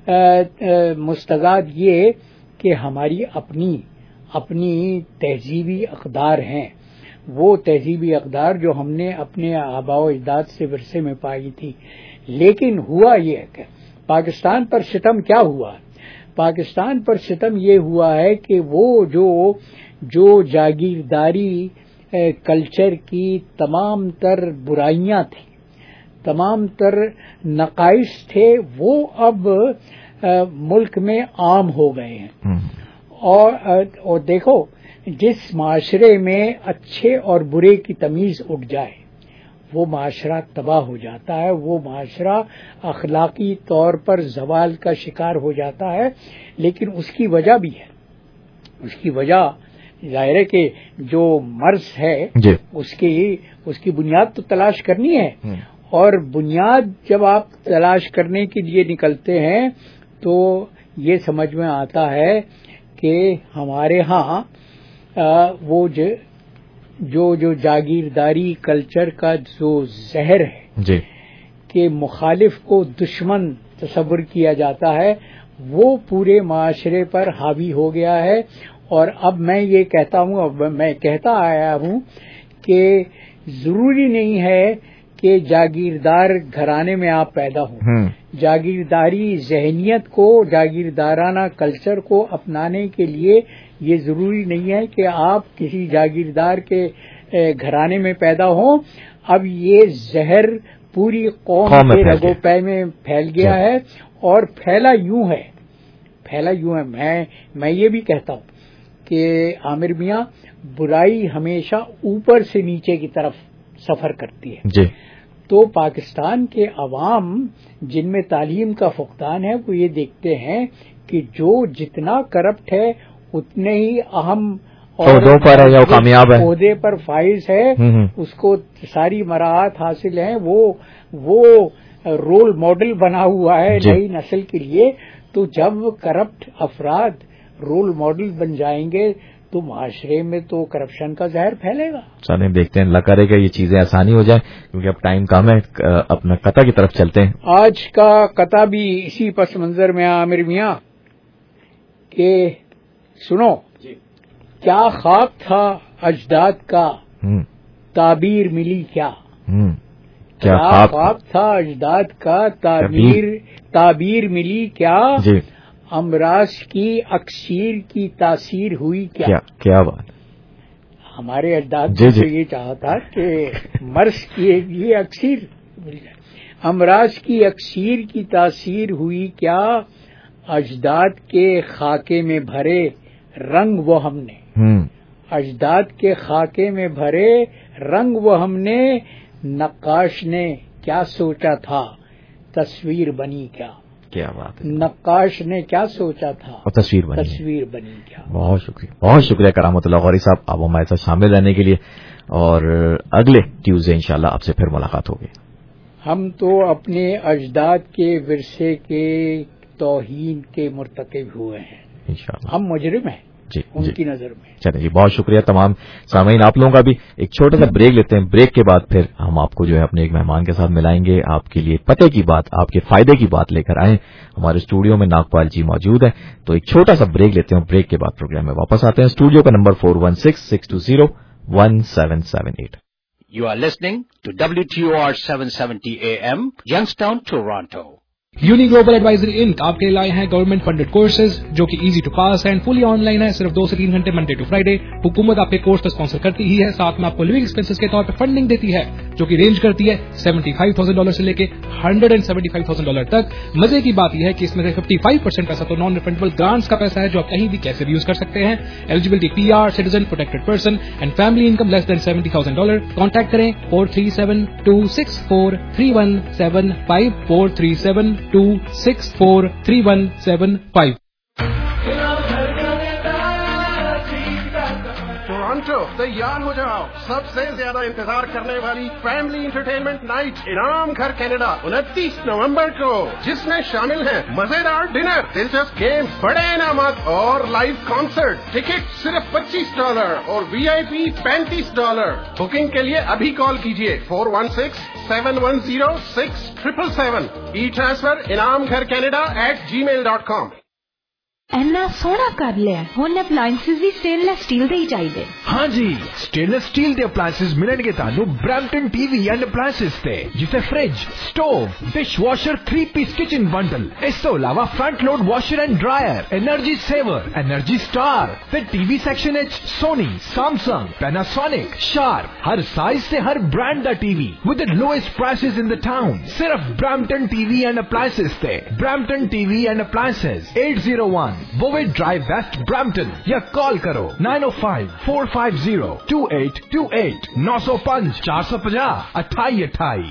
مستغاد یہ کہ ہماری اپنی اپنی تہذیبی اقدار ہیں, وہ تہذیبی اقدار جو ہم نے اپنے آباء و اجداد سے ورثے میں پائی تھی. لیکن ہوا یہ کہ پاکستان پر ستم کیا ہوا؟ پاکستان پر ستم یہ ہوا ہے کہ وہ جو جو جاگیرداری کلچر کی تمام تر برائیاں تھیں, تمام تر نقائص تھے, وہ اب ملک میں عام ہو گئے ہیں. اور اور دیکھو, جس معاشرے میں اچھے اور برے کی تمیز اٹھ جائے وہ معاشرہ تباہ ہو جاتا ہے, وہ معاشرہ اخلاقی طور پر زوال کا شکار ہو جاتا ہے. لیکن اس کی وجہ بھی ہے, اس کی وجہ ظاہر ہے کہ جو مرض ہے جی. اس کی اس کی بنیاد تو تلاش کرنی ہے, اور بنیاد جب آپ تلاش کرنے کے لیے نکلتے ہیں تو یہ سمجھ میں آتا ہے کہ ہمارے ہاں وہ جو جو جاگیرداری کلچر کا جو زہر ہے جی. کہ مخالف کو دشمن تصور کیا جاتا ہے, وہ پورے معاشرے پر حاوی ہو گیا ہے. اور اب میں یہ کہتا ہوں, اب میں کہتا آیا ہوں کہ ضروری نہیں ہے کہ جاگیردار گھرانے میں آپ پیدا ہوں. جاگیرداری ذہنیت کو, جاگیردارانہ کلچر کو اپنانے کے لیے یہ ضروری نہیں ہے کہ آپ کسی جاگیردار کے گھرانے میں پیدا ہوں. اب یہ زہر پوری قوم کے رگو پے میں پھیل گیا ہے, اور پھیلا یوں ہے پھیلا یوں ہے میں میں یہ بھی کہتا ہوں کہ عامر میاں, برائی ہمیشہ اوپر سے نیچے کی طرف سفر کرتی ہے جی. تو پاکستان کے عوام جن میں تعلیم کا فقدان ہے وہ یہ دیکھتے ہیں کہ جو جتنا کرپٹ ہے اتنے ہی اہم اور کامیاب ہے, عہدے پر فائز ہے, اس کو ساری مراحت حاصل ہیں, وہ وہ رول ماڈل بنا ہوا ہے جی. نئی نسل کے لیے. تو جب کرپٹ افراد رول ماڈل بن جائیں گے تو معاشرے میں تو کرپشن کا زہر پھیلے گا. چلیں دیکھتے ہیں, اللہ کرے گا یہ چیزیں آسانی ہو جائیں, کیونکہ اب ٹائم کم ہے. اپنا قطع کی طرف چلتے ہیں. آج کا قطع بھی اسی پس منظر میں عامر میاں کہ سنو جی. کیا خواب تھا اجداد کا تعبیر ملی کیا؟ کیا خواب تھا اجداد کا تعبیر تعبیر ملی کیا؟ جی. امراض کی اکسیر کی تاثیر ہوئی کیا؟ کیا بات. ہمارے اجداد نے یہ چاہا تھا کہ مرض کی یہ اکسیر مل جائے. امراض کی اکسیر کی تاثیر ہوئی کیا؟ اجداد کے خاکے میں بھرے رنگ وہ ہم نے, اجداد کے خاکے میں بھرے رنگ وہ ہم نے, نقاش نے کیا سوچا تھا تصویر بنی کیا؟ کیا بات ہے. نقاش نے کیا سوچا تھا اور تصویر بنی تصویر بنی کیا. بہت شکریہ, بہت شکریہ کرامت اللہ غوری صاحب, آپ ہمارے ساتھ شامل رہنے کے لیے, اور اگلے ٹیوزڈے انشاءاللہ آپ سے پھر ملاقات ہوگی. ہم تو اپنے اجداد کے ورثے کے توہین کے مرتکب ہوئے ہیں انشاءاللہ, ہم مجرم ہیں جی ان جی. کی نظر میں. چلیں جی, بہت شکریہ تمام سامعین آپ لوگوں کا بھی. ایک چھوٹا سا بریک لیتے ہیں, بریک کے بعد پھر ہم آپ کو جو ہے اپنے ایک مہمان کے ساتھ ملائیں گے, آپ کے لیے پتے کی بات, آپ کے فائدے کی بات لے کر آئیں. ہمارے اسٹوڈیو میں ناگپال جی موجود ہیں, تو ایک چھوٹا سا بریک لیتے ہیں, بریک کے بعد پروگرام میں واپس آتے ہیں. اسٹوڈیو کا نمبر four one six six two zero one seven seven eight. You are listening to W T O R seven seventy A M, Youngstown, Toronto. Uni Global Advisory Inc آپ کے لیے لائے ہیں گورنمنٹ فنڈڈ کورسز جو کہ easy to pass and fully online ہے. صرف دو سے تین گھنٹے منڈے ٹو فرائیڈے. حکومت آپ کے کورس کو اسپانسر کرتی ہی ہے, ساتھ میں آپ کو لیونگ ایکسپینسز کے طور پہ فنڈنگ دیتی ہے جو کہ رینج کرتی ہے سیونٹی فائیو تھاؤزینڈ ڈالر سے لے کے hundred and seventy five thousand dollar تک. مزے کی بات یہ ہے کہ اس میں سے ففٹی فائیو پرسینٹ پیسہ تو نان ریفنڈیبل گرانٹس کا پیسہ ہے جو آپ کہیں بھی کیسے بھی یوز کر سکتے ہیں. Eligibility P R, citizen, protected person and family income less than seventy thousand dollar. Contact کریں four three seven two six four three one seven five four three seven two six four three one seven five. Toronto तैयार हो जाओ, सबसे ज्यादा इंतजार करने वाली family entertainment night इनाम घर कनाडा उनतीस नवंबर को, जिसमें शामिल है मजेदार डिनर, दिलचस्प गेम्स, बड़े इनामत और लाइव कॉन्सर्ट। टिकट सिर्फ पच्चीस डॉलर और वीआईपी पैंतीस डॉलर। बुकिंग के लिए अभी कॉल कीजिए four one six seven one zero six triple seven. E transfer इनाम घर Canada at Gmail dot com. ਇੰਨਾ ਸੋਹਣਾ ਕਰ ਲਿਆ, ਹੁਣ ਅਪਲਾਈਐਂਸਿਸ ਵੀ ਸਟੇਨਲੈਸ ਸਟੀਲ ਦੇ ਹੀ ਚਾਹੀਦੇ। हाँ जी, स्टेनलेस स्टील ਦੇ ਅਪਲਾਈਐਂਸਿਸ ਮਿਲਣਗੇ ਤੁਹਾਨੂੰ ਬ੍ਰੈਂਪਟਨ ਟੀਵੀ ਐਂਡ ਅਪਲਾਈਐਂਸਿਸ ਤੇ, ਜਿੱਥੇ fridge, stove, dishwasher, three piece kitchen bundle, ਇਸ ਤੋਂ ਇਲਾਵਾ front load washer and dryer, energy saver, energy star ਤੇ ਟੀਵੀ ਸੈਕਸ਼ਨ ਵਿੱਚ ਸੋਨੀ, ਸੈਮਸੰਗ, ਪੈਨਾਸੋਨਿਕ, ਸ਼ਾਰਪ, ਹਰ ਸਾਈਜ਼ ਤੇ ਹਰ ਬ੍ਰਾਂਡ ਦਾ TV with the lowest prices in the town, ਸਿਰਫ ਬ੍ਰੈਂਪਟਨ ਟੀਵੀ ਐਂਡ ਅਪਲਾਈਐਂਸਿਸ ਤੇ। Brampton TV and appliances eight oh one Bovett Drive West Brampton, या call करो nine oh five four five zero two eight two eight nine oh five four five zero अठाई अठाई।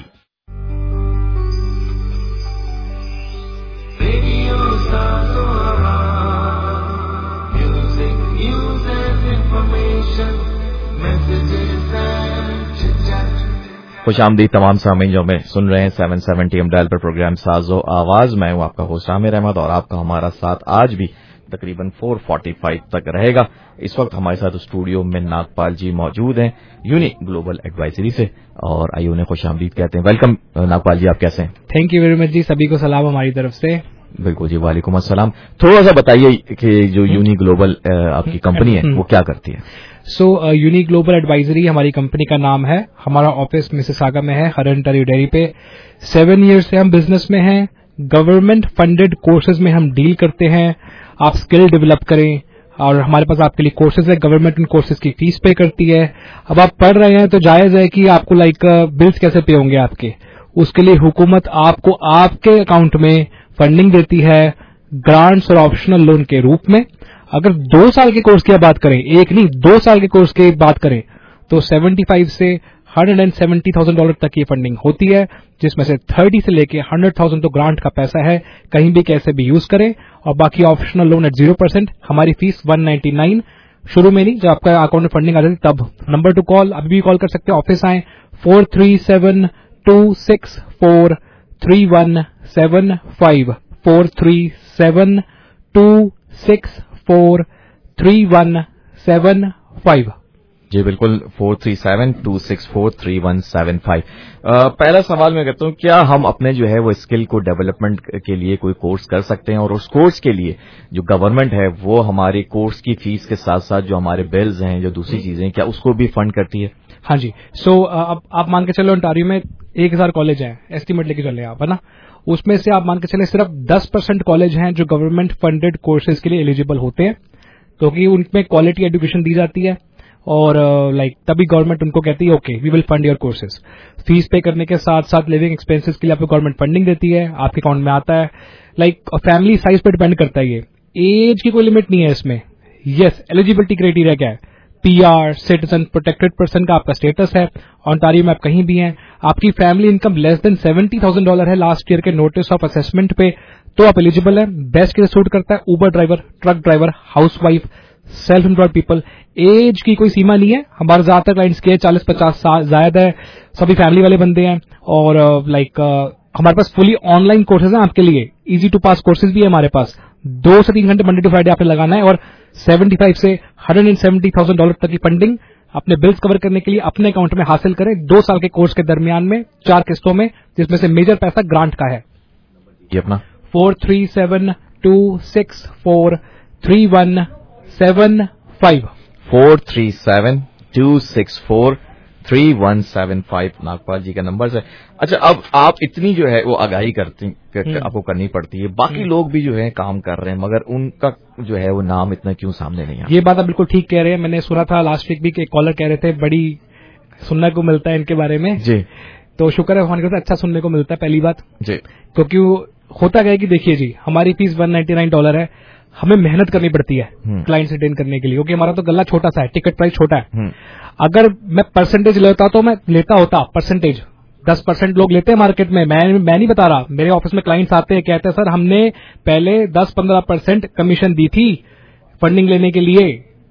खुश आमदीद तमाम सामीन जो में सुन रहे हैं सेवन सेवेंटी एम डायल पर प्रोग्राम साजो आवाज। मैं हूं आपका होस्ट आमिर अहमद और आपका हमारा साथ आज भी तकरीबन चार पैंतालीस तक रहेगा। इस वक्त हमारे साथ स्टूडियो में नागपाल जी मौजूद हैं यूनी ग्लोबल एडवाइजरी से, और आइए उन्हें खुश आमदीद कहते हैं। वेलकम नागपाल जी, आप कैसे हैं? थैंक यू वेरी मच जी, सभी को सलाम हमारी तरफ से। बिल्कुल जी, वालेकुम अस्सलाम। थोड़ा सा बताइए कि जो यूनी ग्लोबल आपकी कंपनी है वो क्या करती है? सो यूनी ग्लोबल एडवाइजरी हमारी कंपनी का नाम है। हमारा ऑफिस मिसिसागा में है, हर ओंटारियो डेयरी पे। सेवन ईयर्स से हम बिजनेस में हैं। गवर्नमेंट फंडेड कोर्सेज में हम डील करते हैं। आप स्किल डेवलप करें और हमारे पास आपके लिए कोर्सेज है। गवर्नमेंट उन कोर्सेज की फीस पे करती है। अब आप पढ़ रहे हैं तो जायज है कि आपको लाइक बिल्स कैसे पे होंगे आपके, उसके लिए हुकूमत आपको आपके अकाउंट में फंडिंग देती है ग्रांट्स और ऑप्शनल लोन के रूप में। अगर दो साल के कोर्स की बात करें, एक नहीं दो साल के कोर्स की बात करें, तो पचहत्तर से एक लाख सत्तर हज़ार डॉलर तक की फंडिंग होती है, जिसमें से तीस से लेके सौ हज़ार तो ग्रांट का पैसा है, कहीं भी कैसे भी यूज करें। और बाकी optional loan at zero percent. हमारी फीस एक सौ निन्यानवे, शुरू में नहीं, जब आपका अकाउंट में फंडिंग आ जाती तब। नंबर टू कॉल, अभी भी कॉल कर सकते हैं, ऑफिस आए four three seven two six four three one seven five four three seven two six four three one seven five. जी बिल्कुल, four three seven two six four three one seven five. पहला सवाल मैं कहता हूँ, क्या हम अपने जो है वो स्किल को डेवलपमेंट के लिए कोई कोर्स कर सकते हैं, और उस कोर्स के लिए जो गवर्नमेंट है वो हमारी कोर्स की फीस के साथ साथ जो हमारे बिल्स हैं, जो दूसरी चीजें, क्या उसको भी फंड करती है? हाँ जी। सो so, अब आप मान के चलो ओंटारियो में एक हजार कॉलेज हैं, एस्टीमेट लेके चले आप, है ना। उसमें से आप मान के चले सिर्फ दस परसेंट कॉलेज हैं जो गवर्नमेंट फंडेड कोर्सेज के लिए एलिजिबल होते हैं, क्योंकि उनमें क्वालिटी एजुकेशन दी जाती है। और लाइक uh, like, तभी गवर्नमेंट उनको कहती है okay we will fund your courses. Fees pay करने के साथ साथ लिविंग एक्सपेंसेस के लिए आपको गवर्नमेंट फंडिंग देती है, आपके अकाउंट में आता है। लाइक like, फैमिली साइज पे डिपेंड करता है। ये एज की कोई लिमिट नहीं है इसमें। यस, एलिजिबिलिटी क्राइटेरिया क्या है? पीआर, सिटीजन, प्रोटेक्टेड पर्सन का आपका स्टेटस है, ओंटारियो में आप कहीं भी हैं, आपकी family income less than seventy thousand dollar है लास्ट ईयर के नोटिस ऑफ असेसमेंट पे, तो आप एलिजिबल है। बेस्ट के सूट करता है Uber driver, truck driver, housewife, self employed people. Age की कोई सीमा नहीं है। हमारे ज्यादातर क्लाइंट्स के चालीस पचास साल ज्यादा है, सभी फैमिली वाले बंदे हैं। और लाइक uh, like, uh, हमारे पास फुली ऑनलाइन कोर्सेज हैं आपके लिए, इजी टू पास कोर्सेज भी है हमारे पास। दो से तीन घंटे मंडे टू फ्राइडे आपने लगाना है, और पचहत्तर से एक लाख सत्तर हज़ार डॉलर तक की फंडिंग अपने बिल्स कवर करने के लिए अपने अकाउंट में हासिल करें दो साल के कोर्स के दरमियान में, चार किस्तों में, जिसमें से मेजर पैसा ग्रांट का है। ये अपना four three seven two six four three one seven five four three seven two six four three one seven five Nagpal ji का नंबर है। अच्छा, अब आप इतनी जो है वो आगाही करती कर, आपको करनी पड़ती है, बाकी लोग भी जो है काम कर रहे हैं, मगर उनका जो है वो नाम इतना क्यों सामने नहीं आता? ये बात आप बिल्कुल ठीक कह रहे हैं। मैंने सुना था लास्ट वीक भी कि कॉलर कह रहे थे बड़ी सुनने को मिलता है इनके बारे में जी, तो शुक्र है भगवान का, अच्छा सुनने को मिलता है पहली बात जी। क्योंकि होता क्या है कि देखिए जी, हमारी फीस एक सौ निन्यानवे डॉलर है, हमें मेहनत करनी पड़ती है क्लाइंट से डेन करने के लिए, क्योंकि हमारा तो गला छोटा सा है, टिकट प्राइस छोटा है। अगर मैं परसेंटेज लेता तो मैं लेता होता परसेंटेज, दस परसेंट लोग लेते हैं मार्केट में, मैं मैं नहीं बता रहा। मेरे ऑफिस में क्लाइंट्स आते हैं, कहते हैं सर हमने पहले दस पंद्रह परसेंट कमीशन दी थी फंडिंग लेने के लिए,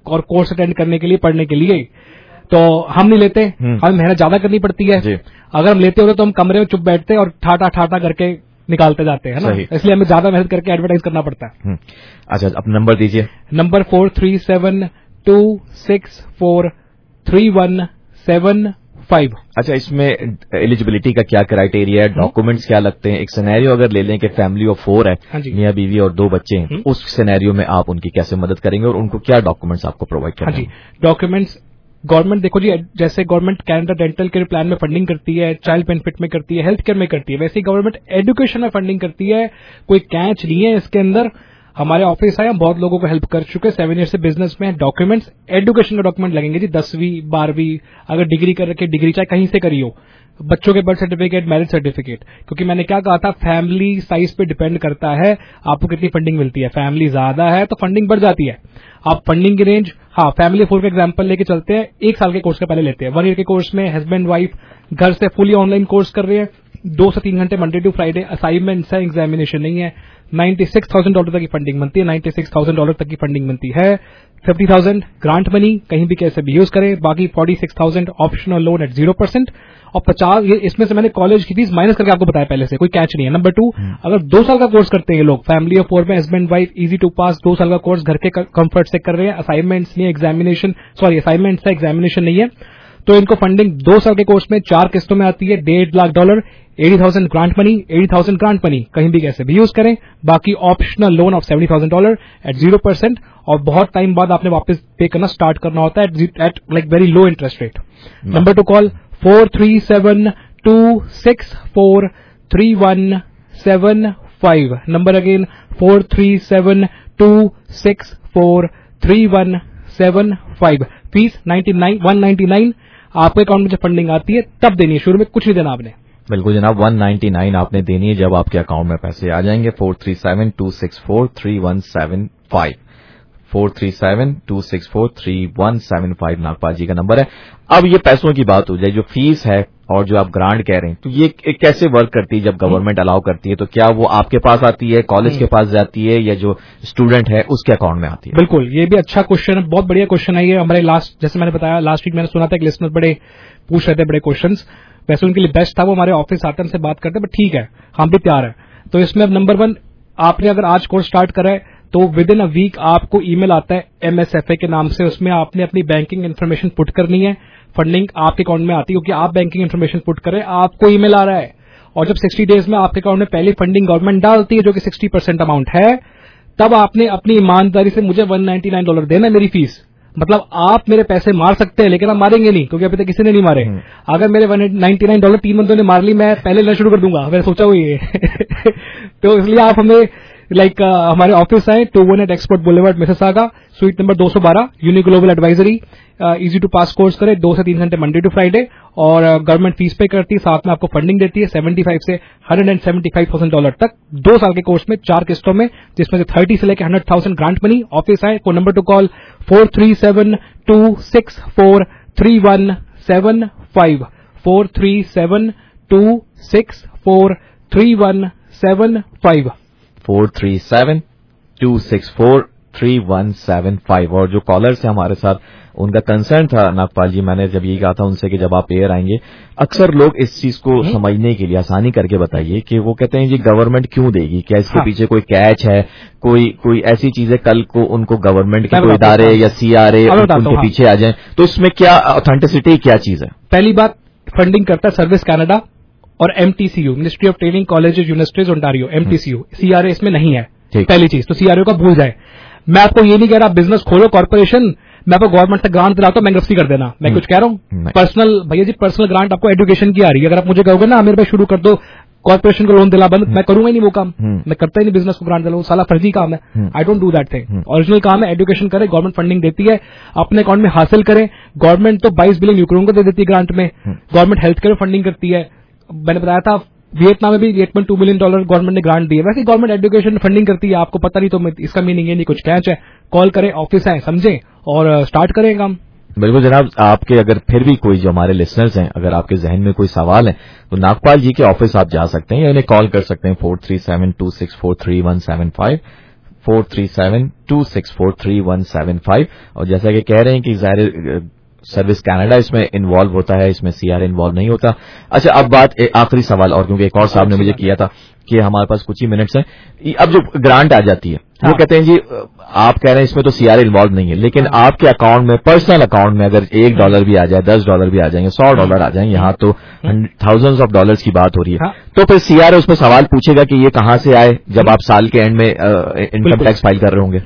اور کورس اٹینڈ کرنے کے لیے, پڑھنے کے لیے, تو ہم نہیں لیتے, ہمیں محنت زیادہ کرنی پڑتی ہے. اگر ہم لیتے ہوتے تو ہم کمرے میں چپ بیٹھتے اور ٹھاٹا ٹھاٹا کر کے نکالتے جاتے ہیں نا, اس لیے ہمیں زیادہ محنت کر کے ایڈورٹائز کرنا پڑتا ہے. اچھا اپنا نمبر دیجیے. Number four three seven two six four three one seven five. اچھا اس میں ایلیجبلٹی کا کیا کرائیٹیریا ہے, ڈاکومنٹس کیا لگتے ہیں؟ ایک سینیریو اگر لے لیں کہ فیملی آف فور ہے, میاں بیوی اور دو بچے ہیں, اس سینیریو میں آپ ان کی کیسے مدد کریں گے اور ان کو کیا ڈاکومنٹس آپ کو پرووائڈ کریں گے؟ جی ڈاکومنٹس گورنمنٹ دیکھو جی, جیسے گورنمنٹ کینیڈا ڈینٹل کے پلان میں فنڈنگ کرتی ہے, چائلڈ بینیفٹ میں کرتی ہے, ہیلتھ کیئر میں کرتی ہے, ویسے ہی گورنمنٹ ایجوکیشن میں فنڈنگ کرتی ہے. کوئی کینچ نہیں ہے اس کے اندر. ہمارے آفس آئے, ہم بہت لوگوں کو ہیلپ کر چکے, سیون ایئر سے بزنس میں. ڈاکومنٹس ایجوکیشن کا ڈاکومنٹ لگیں گے جی, دسویں بارہویں اگر ڈگری کر رکھے, ڈگری چاہے کہیں سے کری ہو, بچوں کے برتھ سرٹیفکیٹ, میرج سرٹیفکیٹ. کیونکہ میں نے کیا کہا تھا, فیملی سائز پہ ڈیپینڈ کرتا ہے آپ کو کتنی فنڈنگ ملتی ہے. فیملی زیادہ ہے تو فنڈنگ بڑھ جاتی ہے. آپ فنڈنگ کی رینج, ہاں فیملی فور کا ایگزامپل لے کے چلتے ہیں, ایک سال کے کورس کا پہلے لیتے ہیں. ون ایئر کے کورس میں ہسبینڈ وائف گھر سے فلی آن لائن کورس کر رہے ہیں, دو سے تین گھنٹے منڈے ٹو فرائیڈے, اسائنمنٹس ہے, ایگزامینیشن نہیں ہے. نائنٹی سکس تھاؤزینڈ ڈالر تک کی فنڈنگ بنتی ہے, نائنٹی سکس تھاؤزینڈ ڈالر تک کی فنڈنگ بنتی ہے. ففٹی تھاؤزینڈ گرانٹ منی, کہیں بھی کیسے بھی یوز کریں. باقی forty six thousand optional loan at zero percent, اور پچاس, اس میں سے میں نے کالج کی فیس مائنس کر کے آپ کو بتایا پہلے سے, کوئی کیچ نہیں ہے. نمبر ٹو, اگر دو سال کا کورس کرتے ہیں لوگ, فیملی آف فور میں husband wife, easy to pass, دو سال کا کورس گھر کے کمفرٹ سے کر رہے ہیں, اسائنمنٹس نہیں, ایگزامینیشن سوری اسائنمنٹس ہے, ایگزامینیشن نہیں ہے, تو ان کو فنڈنگ دو سال کے کورس میں چار قسطوں میں آتی ہے, ڈیڑھ lakh dollar, eighty thousand grant money, eighty thousand grant money کہیں بھی کیسے بھی یوز کریں. باقی optional loan of seventy thousand dollar at zero percent, اور بہت ٹائم بعد آپ نے واپس پے کرنا اسٹارٹ کرنا ہوتا ہے at like very low interest rate. Number two call four three seven two six four three one seven five. Number again four three seven two six four three one seven five. Fees ninety nine one ninety nine آپ کے account میں جب funding آتی ہے تب دینی ہے, شروع میں کچھ نہیں دینا آپ نے. بالکل جناب, ون نائنٹی نائن آپ نے دینی ہے جب آپ کے اکاؤنٹ میں پیسے آ جائیں گے. Four three seven two six four three one seven five, four three seven two six four three one seven five Nagpal ji کا نمبر ہے. اب یہ پیسوں کی بات ہو جائے, جو فیس ہے اور جو آپ گرانٹ کہہ رہے ہیں, تو یہ کیسے ورک کرتی ہے جب گورنمنٹ الاؤ کرتی ہے؟ تو کیا وہ آپ کے پاس آتی ہے, کالج کے پاس جاتی ہے, یا جو اسٹوڈنٹ ہے اس کے اکاؤنٹ میں آتی ہے؟ بالکل, یہ بھی اچھا کوشچن ہے, بہت بڑھیا کوشچن ہے یہ. ہمارے لاسٹ, جیسے میں نے بتایا لاسٹ ویک میں نے سنا تھا کہ لسنر بڑے پوچھ رہے تھے بڑے کوشچنس, ویسے ان کے لیے بیسٹ تھا وہ ہمارے آفس آتے ہیں, ہم سے بات کرتے, بٹ ٹھیک ہے ہم بھی تیار ہیں. تو اس میں اب نمبر ون, آپ نے اگر آج کورس اسٹارٹ کرا ہے تو ود ان اے ویک آپ کو ای میل آتا ہے ایم ایس ایف اے کے نام سے, اس میں آپ نے اپنی بینکنگ انفارمیشن پٹ کرنی ہے, فنڈنگ آپ کے اکاؤنٹ میں آتی ہے, کیونکہ آپ بینکنگ انفارمیشن پٹ کریں آپ کو ای میل آ رہا ہے, اور جب سکسٹی ڈیز میں آپ کے اکاؤنٹ میں پہلی فنڈنگ گورنمنٹ ڈالتی ہے جو کہ سکسٹی پرسینٹ اماؤنٹ ہے, تب آپ نے اپنی ایمانداری سے مجھے ون نائنٹی نائن ڈالر دینا ہے میری فیس. مطلب آپ میرے پیسے مار سکتے ہیں لیکن آپ ماریں گے نہیں, کیونکہ ابھی تک کسی نے نہیں مارے. اگر میرے ون نائنٹی نائن ڈالر تین بندوں نے مار لی, میں پہلے لینا شروع کر دوں گا, میں نے سوچا ہوئی ہے. تو اس لیے آپ ہمیں لائک ہمارے آفس آئے, two one eight export boulevard Mississauga, suite number دو سو بارہ, Uni Global Advisory. Easy to pass course کرے, دو سے تین گھنٹے منڈے ٹو فرائیڈے, اور گورنمنٹ فیس پے کرتی ہے, ساتھ میں آپ کو فنڈنگ دیتی ہے سیونٹی فائیو سے hundred and seventy five thousand dollar تک, دو سال کے کورس میں چار قسطوں میں, جس میں سے تھرٹی سے لے کے hundred thousand grant money. Office آئے, کو number two call four three seven two six four three one seven five, four three seven two six four three one seven five, four three seven two six four three one seven five. اور جو callers ہیں ہمارے ساتھ, ان کا concern تھا ناگپال جی, میں نے جب یہ کہا تھا ان سے کہ جب آپ ایئر آئیں گے, اکثر لوگ اس چیز کو سمجھنے کے لیے آسانی کر کے بتائیے کہ وہ کہتے ہیں جی گورنمنٹ کیوں دے گی, کیا اس کے پیچھے کوئی کیچ ہے, کوئی کوئی ایسی چیز ہے کل کو ان کو گورنمنٹ کے کوئی ادارے یا سی آر اے ان کے پیچھے آ جائیں, تو اس میں کیا اوتھینٹسٹی کیا چیز ہے؟ پہلی بات, فنڈنگ کرتا ہے سروس کینیڈا اور M T C U, Ministry of Training Colleges Universities Ontario, M T C U. C R A اس میں نہیں ہے. پہلی چیز تو سی آر اے کا بھول جائے. میں آپ کو یہ نہیں کہہ رہا بزنس کھولو کارپوریشن, میں آپ کو گورنمنٹ سے گرانٹ دلاتا ہوں, بینکرپسی کر دینا, میں کچھ کہہ رہا ہوں. پرسنل بھیا جی, پرسنل گرانٹ آپ کو ایجوکیشن کی آ رہی ہے, اگر آپ مجھے کہو گے نا عامر بھائی شروع کر دو کارپوریشن کو لون دلا بند, میں کروں گا ہی نہیں وہ کام, میں کرتا ہی نہیں بزنس کو گرانٹ دلاؤں, سارا فرضی کام ہے. I don't do that thing. Original کام ہے ایجوکیشن کرے, گورنمنٹ فنڈنگ دیتی ہے, اپنے اکاؤنٹ میں حاصل کریں. گورنمنٹ تو بائیس بلین یوکرون کو دے دیتی ہے گرانٹ میں, گورنمنٹ ہیلتھ کیئر فنڈنگ کرتی ہے. میں نے بتایا تھا ویتنام میں بھی eight point two million dollar government نے گرانٹ دی ہے. ویسے گورنمنٹ ایجوکیشن فنڈنگ کرتی ہے, آپ کو پتہ نہیں تو اس کا میننگ یہ نہیں کچھ کیچ ہے. کال کریں, آفس آئیں, سمجھیں اور اسٹارٹ کریں کام. بالکل جناب, آپ کے اگر پھر بھی کوئی جو ہمارے لسنرز ہیں, اگر آپ کے ذہن میں کوئی سوال ہے تو ناگپال جی کے آفس آپ جا سکتے ہیں یا انہیں کال کر سکتے ہیں four three seven two six four three one seven five, four three seven two six four three one seven five. और जैसा कि कह रहे हैं कि ज़ाहिर सर्विस कनाडा इसमें इन्वॉल्व होता है, इसमें सीआर इन्वॉल्व नहीं होता. अच्छा, अब बात आखिरी सवाल, और क्योंकि एक और साहब ने मुझे किया था कि हमारे पास कुछ ही मिनट्स हैं. अब जो ग्रांट आ जाती है, वो कहते हैं जी आप कह रहे हैं इसमें तो सीआर इन्वॉल्व नहीं है, लेकिन आपके अकाउंट में, पर्सनल अकाउंट में अगर एक डॉलर भी आ जाए, दस डॉलर भी आ जाएंगे, सौ डॉलर आ जाएंगे, यहाँ तो थाउजेंड्स ऑफ डॉलर्स की बात हो रही है, तो फिर सीआर उसमें सवाल पूछेगा कि ये कहाँ से आए, जब आप साल के एंड में इनकम टैक्स फाइल कर रहे होंगे.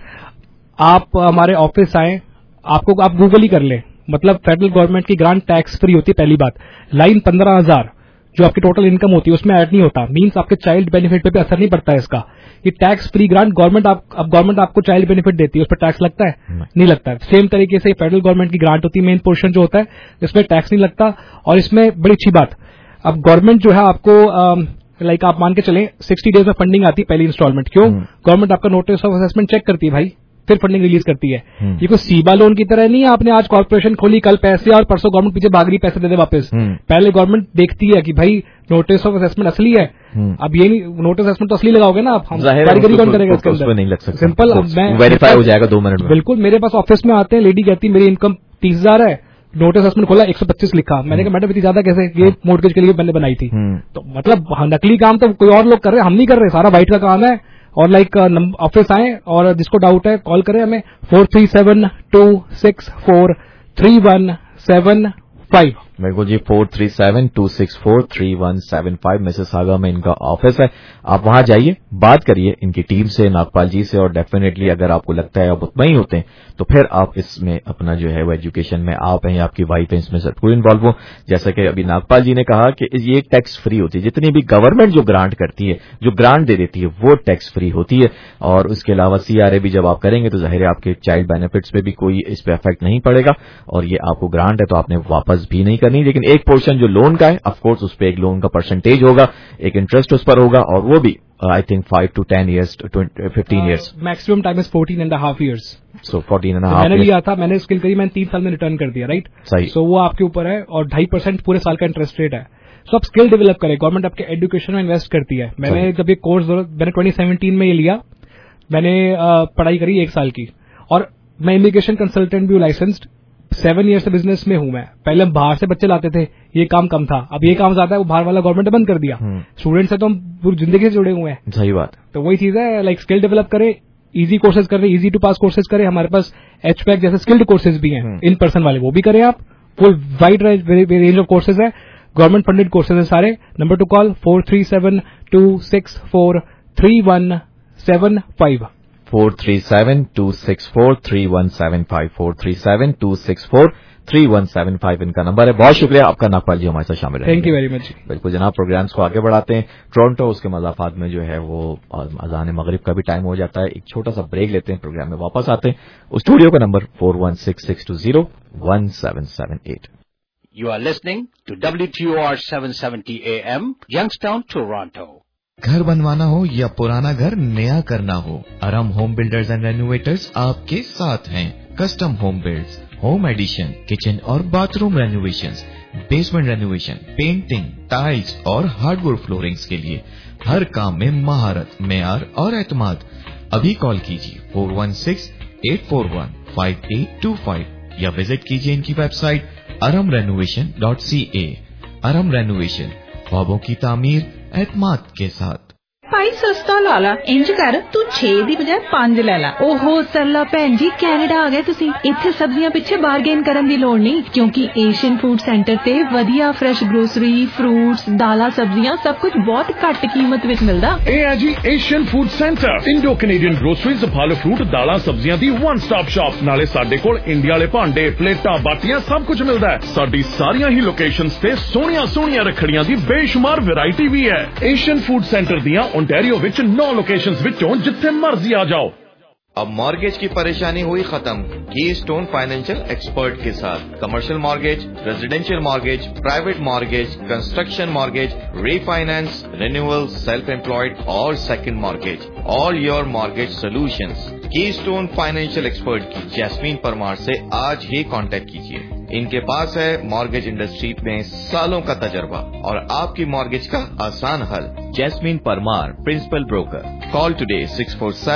आप हमारे ऑफिस आए, आपको आप गूगल ही कर लें, मतलब फेडरल गवर्नमेंट की ग्रांट टैक्स फ्री होती है. पहली बात, लाइन पंद्रह हजार जो आपकी टोटल इनकम होती है उसमें ऐड नहीं होता, मींस आपके चाइल्ड बेनिफिट पे भी असर नहीं पड़ता है इसका. ये टैक्स फ्री ग्रांट गवर्नमेंट आप अब गवर्नमेंट आपको चाइल्ड बेनिफिट देती है, उस पर टैक्स लगता है? नहीं लगता है. सेम तरीके से फेडरल गवर्नमेंट की ग्रांट होती है, मेन पोर्शन जो होता है, इसमें टैक्स नहीं लगता. और इसमें बड़ी अच्छी बात, अब गवर्नमेंट जो है आपको लाइक आप मान के चलें सिक्सटी डेज में फंडिंग आती है पहली इंस्टॉलमेंट. क्यों? गवर्नमेंट आपका नोटिस ऑफ असेसमेंट चेक करती है भाई, फिर फंडिंग रिलीज करती है. ये कोई सीबा लोन की तरह नहीं है, आपने आज कॉर्पोरेशन खोली, कल पैसे और परसों गवर्नमेंट पीछे भाग रही पैसे दे दे वापस. पहले गवर्नमेंट देखती है कि भाई नोटिस ऑफ असेसमेंट असली है. अब ये नहीं, नोटिस असेसमेंट तो असली लगाओगे ना आप, हम कारीगरी कौन करेगा इसके अंदर? नहीं लग सकता. सिंपल, अब मैं वेरीफाई हो जाएगा दो मिनट में. बिल्कुल. मेरे पास ऑफिस में आते हैं, लेडी कहती है मेरी इनकम तीस हजार है, नोटिस असेसमेंट खोला एक सौ पच्चीस लिखा. मैंने कहा मैडम इतनी ज्यादा कैसे? ये मोर्टगेज के लिए मैंने बनाई थी. तो मतलब नकली काम तो कोई और लोग कर रहे हैं, हम नहीं कर रहे, सारा वाइट का काम है. और लाइक ऑफिस आए और जिसको डाउट है कॉल करें हमें four three seven two six four three one seven five. मेरे को जी four three seven two six four three one seven five Mississauga में इनका ऑफिस है. आप वहां जाइए, बात करिए इनकी टीम से, नागपाल जी से, और डेफिनेटली अगर आपको लगता है आप मुतमईन होते हैं तो फिर आप इसमें अपना जो है वो एजुकेशन में, आप हैं या आपकी वाइफ है, इसमें सब कोई इन्वॉल्व हो. जैसा कि अभी नागपाल जी ने कहा कि ये एक टैक्स फ्री होती है, जितनी भी गवर्नमेंट जो ग्रांट करती है, जो ग्रांट दे देती है, वो टैक्स फ्री होती है. और उसके अलावा सीआरए भी जब आप करेंगे तो जाहिर है आपके चाइल्ड बेनिफिट्स पे भी कोई इस पे इफेक्ट नहीं पड़ेगा. और ये आपको ग्रांट है तो आपने वापस भी नहीं करनी. लेकिन एक पोर्शन जो लोन का है, ऑफकोर्स उस पर एक लोन का परसेंटेज होगा, एक इंटरेस्ट उस पर होगा, और वो भी I think five to ten years, fifteen years. Maximum time is fourteen and half years. So fourteen and half. मैंने लिया था, मैंने स्किल करी, मैंने तीन साल में रिटर्न कर दिया. राइट, सही. सो वो आपके ऊपर है, और ढाई परसेंट पूरे साल का इंटरेस्ट रेट है. सो आप स्किल डेवलप करें, गवर्नमेंट आपके एजुकेशन में इन्वेस्ट करती है. मैंने जब ये कोर्स मैंने ट्वेंटी सेवेंटीन में ये लिया, मैंने पढ़ाई करी एक साल की, और मैं इमिग्रेशन कंसल्टेंट भी हूँ लाइसेंस्ड. सेवन ईयर से बिजनेस में हूं मैं. पहले हम बाहर से बच्चे लाते थे, ये काम कम था, अब ये काम ज्यादा है, वो बाहर वाला गवर्नमेंट ने बंद कर दिया. स्टूडेंट से तो हम पूरी जिंदगी से जुड़े हुए हैं. सही बात. तो वही चीज है, लाइक स्किल डेवलप करें, इजी कोर्सेज करें, इजी टू पास कोर्सेज करें. हमारे पास एचपैक जैसे स्किल्ड कोर्सेज भी हैं, इन पर्सन वाले, वो भी करें आप. Full wide range of courses है, गवर्नमेंट फंडेड कोर्सेज है सारे. Number two call four three seven two six four three one seven five. Four three seven two six four three one seven five. Four three seven two six four three one seven five इनका नंबर है. बहुत शुक्रिया आपका नागपाल जी हमारे साथ शामिल है. Thank you very much. बिल्कुल जनाब, प्रोग्राम्स को आगे बढ़ाते हैं. टोरंटो उसके मज़ाफात में जो है वो अज़ान मगरिब का भी टाइम हो जाता है. एक छोटा सा ब्रेक लेते हैं, प्रोग्राम में वापस आते हैं. उस स्टूडियो का number four one six six two zero one seven seven eight. You are listening to W T O R seven seventy A M, Youngstown, Toronto. घर बनवाना हो या पुराना घर नया करना हो, Aram Home Builders and Renovators आपके साथ हैं. Custom home builds, home addition, kitchen और bathroom renovations, basement renovation, painting, tiles और हार्डवुड फ्लोरिंग्स के लिए हर काम में महारत, मेयार और एतमाद. अभी कॉल कीजिए four one six eight four one five eight two five या विजिट कीजिए इनकी website Aram renovation dot C A. Aram renovation, ख्वाबों की तामीर एतमाद के साथ. ਭਾਈ ਸਸਤਾ ਲਾ ਲਾ, ਇੰਜ ਕਰ ਤੂੰ ਛੇ ਦੀ ਬਜਾਏ ਪੰਜ ਲੈ ਲਾ. ਓਹੋ ਸਰਲਾ ਭੈਣ ਜੀ, ਕੈਨੇਡਾ ਆ ਗਏ ਤੁਸੀਂ. ਇੱਥੇ ਸਬਜ਼ੀਆਂ ਪਿੱਛੇ ਬਾਰਗੇਨ ਕਰਨ ਦੀ ਲੋੜ ਨਹੀਂ, ਕਿਉਂਕਿ ਏਸ਼ੀਅਨ ਫੂਡ ਸੈਂਟਰ ਤੇ ਵਧੀਆ ਫਰੈਸ਼ ਗਰੋਸਰੀ, ਫਰੂਟਸ, ਦਾਲਾਂ, ਸਬਜ਼ੀਆਂ ਸਭ ਕੁਝ ਬਹੁਤ ਘੱਟ ਕੀਮਤ ਵਿੱਚ ਮਿਲਦਾ. ਇਹ ਹੈ ਜੀ Asian food centre, Indo Canadian groceries, ਫਲ ਫਰੂਟ, ਦਾਲਾਂ, ਸਬਜ਼ੀਆਂ ਦੀ ਵਨ ਸਟਾਪ ਸ਼ਾਪ. ਨਾਲੇ ਸਾਡੇ ਕੋਲ ਇੰਡੀਆ ਵਾਲੇ ਭਾਂਡੇ, ਪਲੇਟਾਂ, ਬਾਟੀਆਂ ਸਭ ਕੁਝ ਮਿਲਦਾ ਹੈ. ਸਾਡੀ ਸਾਰੀਆਂ ਹੀ ਲੋਕੇਸ਼ਨਸ ਤੇ ਸੋਹਣੀਆਂ ਸੋਹਣੀਆਂ ਰੱਖੜੀਆਂ ਦੀ ਬੇਸ਼ੁਮਾਰ ਵੈਰਾਈਟੀ ਵੀ ਹੈ. ਏਸ਼ੀਅਨ फूड सेंटर दिया ओंटारियो विच नौ लोकेशंस विचों जिथे मर्जी आ जाओ. अब मॉर्गेज की परेशानी हुई खत्म की स्टोन फाइनेंशियल एक्सपर्ट के साथ. Commercial mortgage, residential mortgage, private mortgage, construction mortgage, refinance, renewal, self employed और second mortgage. All your mortgage solutions Keystone financial expert की जैस्मीन परमार से आज ही कांटेक्ट कीजिए. इनके पास है मॉर्गेज इंडस्ट्री में सालों का तजर्बा और आपकी मॉर्गेज का आसान हल. Jasmine Parmar, principal broker. Call today six four seven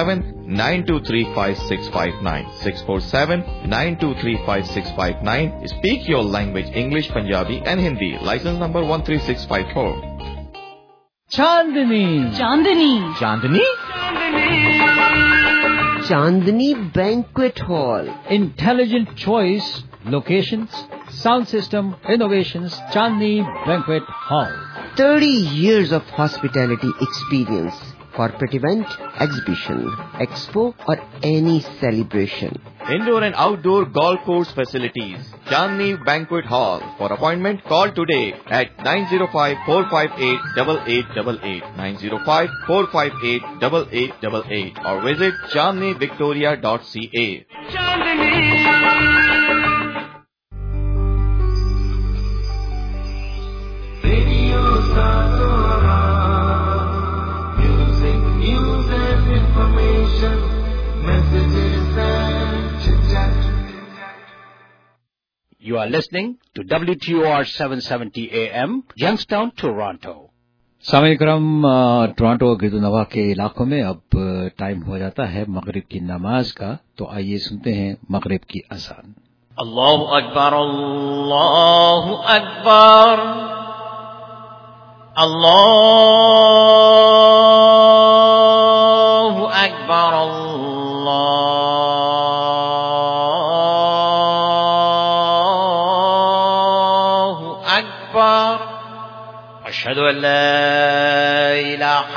nine two three five six five nine. six four seven, nine two three five six five nine. Speak your language English, Punjabi and Hindi. License number one three six five four. Chandni. Chandni. Chandni? Chandni Banquet Hall. Intelligent choice, locations, sound system, innovations, Chandni Banquet Hall. thirty years of hospitality experience. Corporate event, exhibition, expo or any celebration. Indoor and outdoor golf course facilities. Chandni Banquet Hall. For appointment, call today at nine zero five, four five eight, eight eight eight eight, nine zero five, four five eight, eight eight eight eight or visit chandni victoria dot c a. You are listening to W T O R seven seventy A M, Youngstown, Toronto. सामईन करम Toronto गिरदुनवा के इलाकों में अब time हो जाता है मगरिब की नमाज का, तो आइए सुनते हैं मगरिब की अज़ान। अल्लाहु अकबर, अल्लाहु अकबर, अल्लाहु अकबर, अल्लाहु अकबर। अशहदु अन ला इलाहा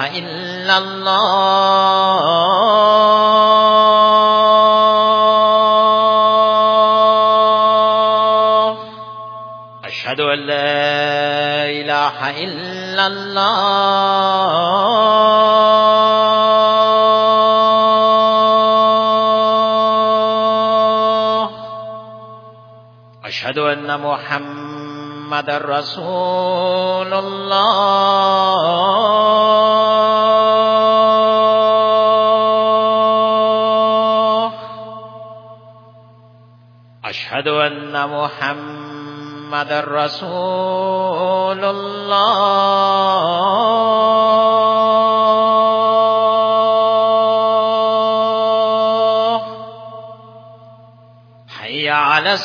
इल्लल्लाह, अशहदु अन ला इलाहा इल्लल्लाह, अशहदु अन्न मुहम्मदर रसूलुल्लाह, अशहदु अन्न मुहम्मदर रसूलुल्लाह, हय्या अलस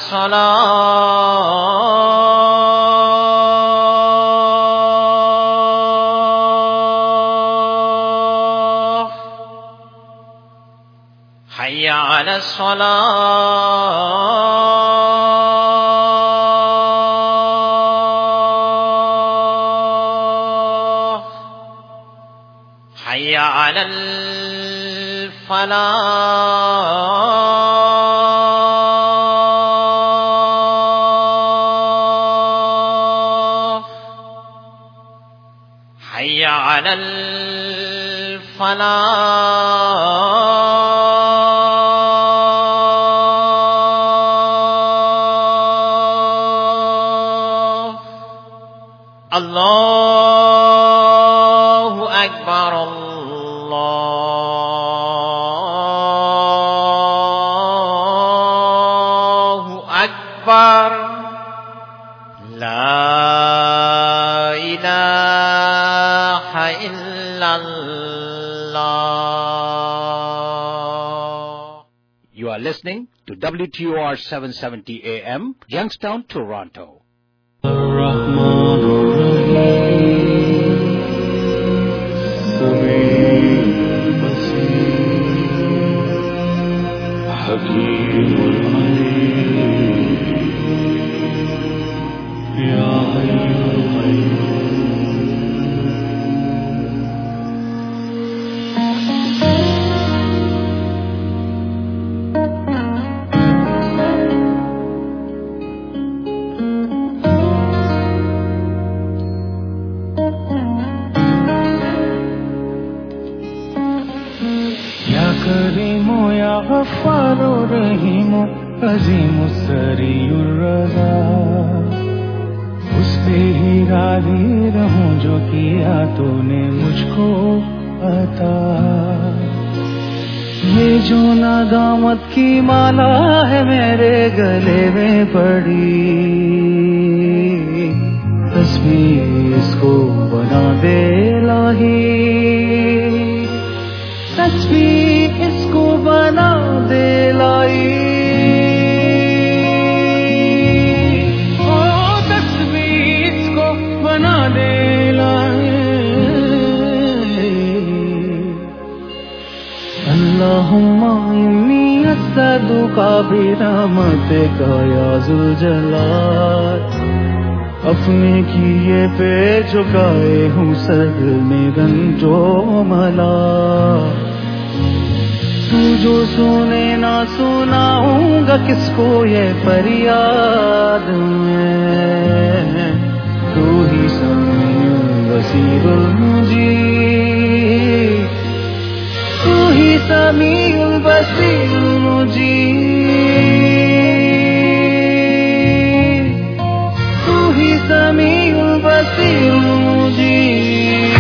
सलाह, हय्या अलस सलाह, हय्या अलल फलाह, हय्या अलल फलाह। अल्लाहु अकबर, अल्लाहु अकबर, ला इलाहा इल्लल्लाह। You are listening to W T O R seven seventy A M, Youngstown, Toronto. अज़ीम सरीयुर रज़ा, उस पे ही राज़ी रहूं जो किया तूने मुझको अता। ये जो नादामत की माला है मेरे गले में पड़ी, तस्बीह इसको बना दे लाही, तस्बीह इसको बना दे लाई, ओ तस्वीर को बना दे लाई। अल्लाहुम्मा इन्नी अस्सदुका बिरहमतिका या जुल जलाल, अपने किए पे झुकाए हूँ सर में गंजो मला। तू जो सुने ना सुनाऊंगा किसको ये फरियाद में, तू ही समीउल बसीरुल मुजीब, तू ही समीउल बसीरुल मुजीब, तू ही समीउल बसीरुल मुजीब।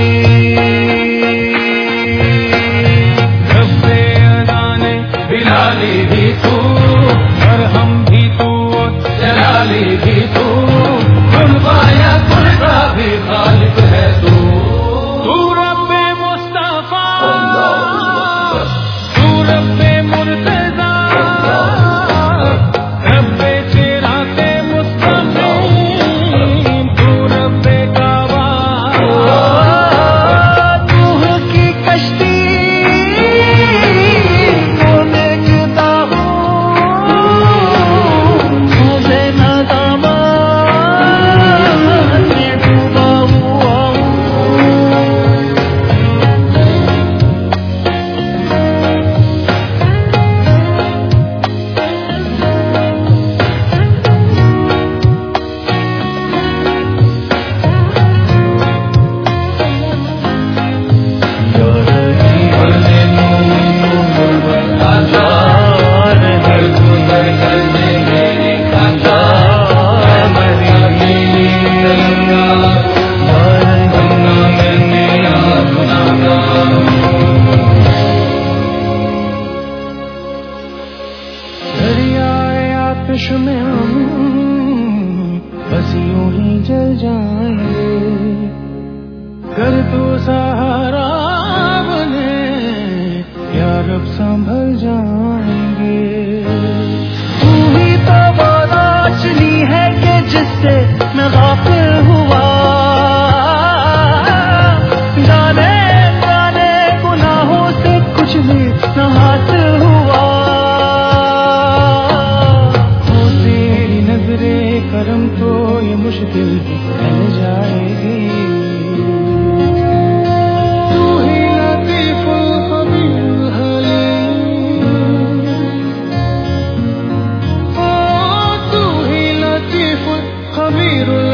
रब्बे अदाने बिलाली भी तू, और हम भी तू, जलाली भी तू, कुल पाया कुल का भी खालिक है तू। तू रब्बे मुस्तफा, तू रब्बे मुर्तजा, रब्बे चिराते मुस्तकीम, तू रब्बे काबा। नूह की कश्ती को देखता हूँ, मुझे नदामत में डूबा हुआ हूँ। दरियाए आतिश में हम बस यूं ही जल जाएंगे, कर तू सहारा बने या रब संभल जाएंगे। तू ही तो वो रोशनी है कि जिससे मैं गाफिल हुआ, जाने जाने गुनाहों से कुछ भी न हासिल हुआ। हो तेरी नजरे करम तो ये मुश्किल बन जाएगी। तू ही लतीफुल खबीरुल हलीम, ओ तू ही लतीफुल खबीरुल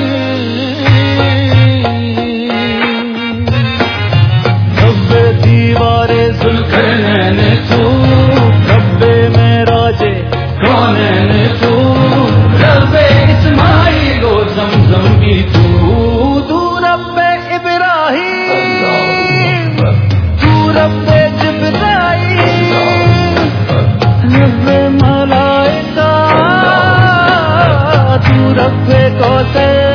हलीम। रब्बे दीवारे जुल्करनैन तू, रब्बे मेराजे कौनैन तू, रब्बे इस्माइल ओ ज़मज़म भी तू। तू रब्बे इब्राहीम, तू रब्बे जिब्राईल, रब्बे मलाइका, तू रब्बे कौसर,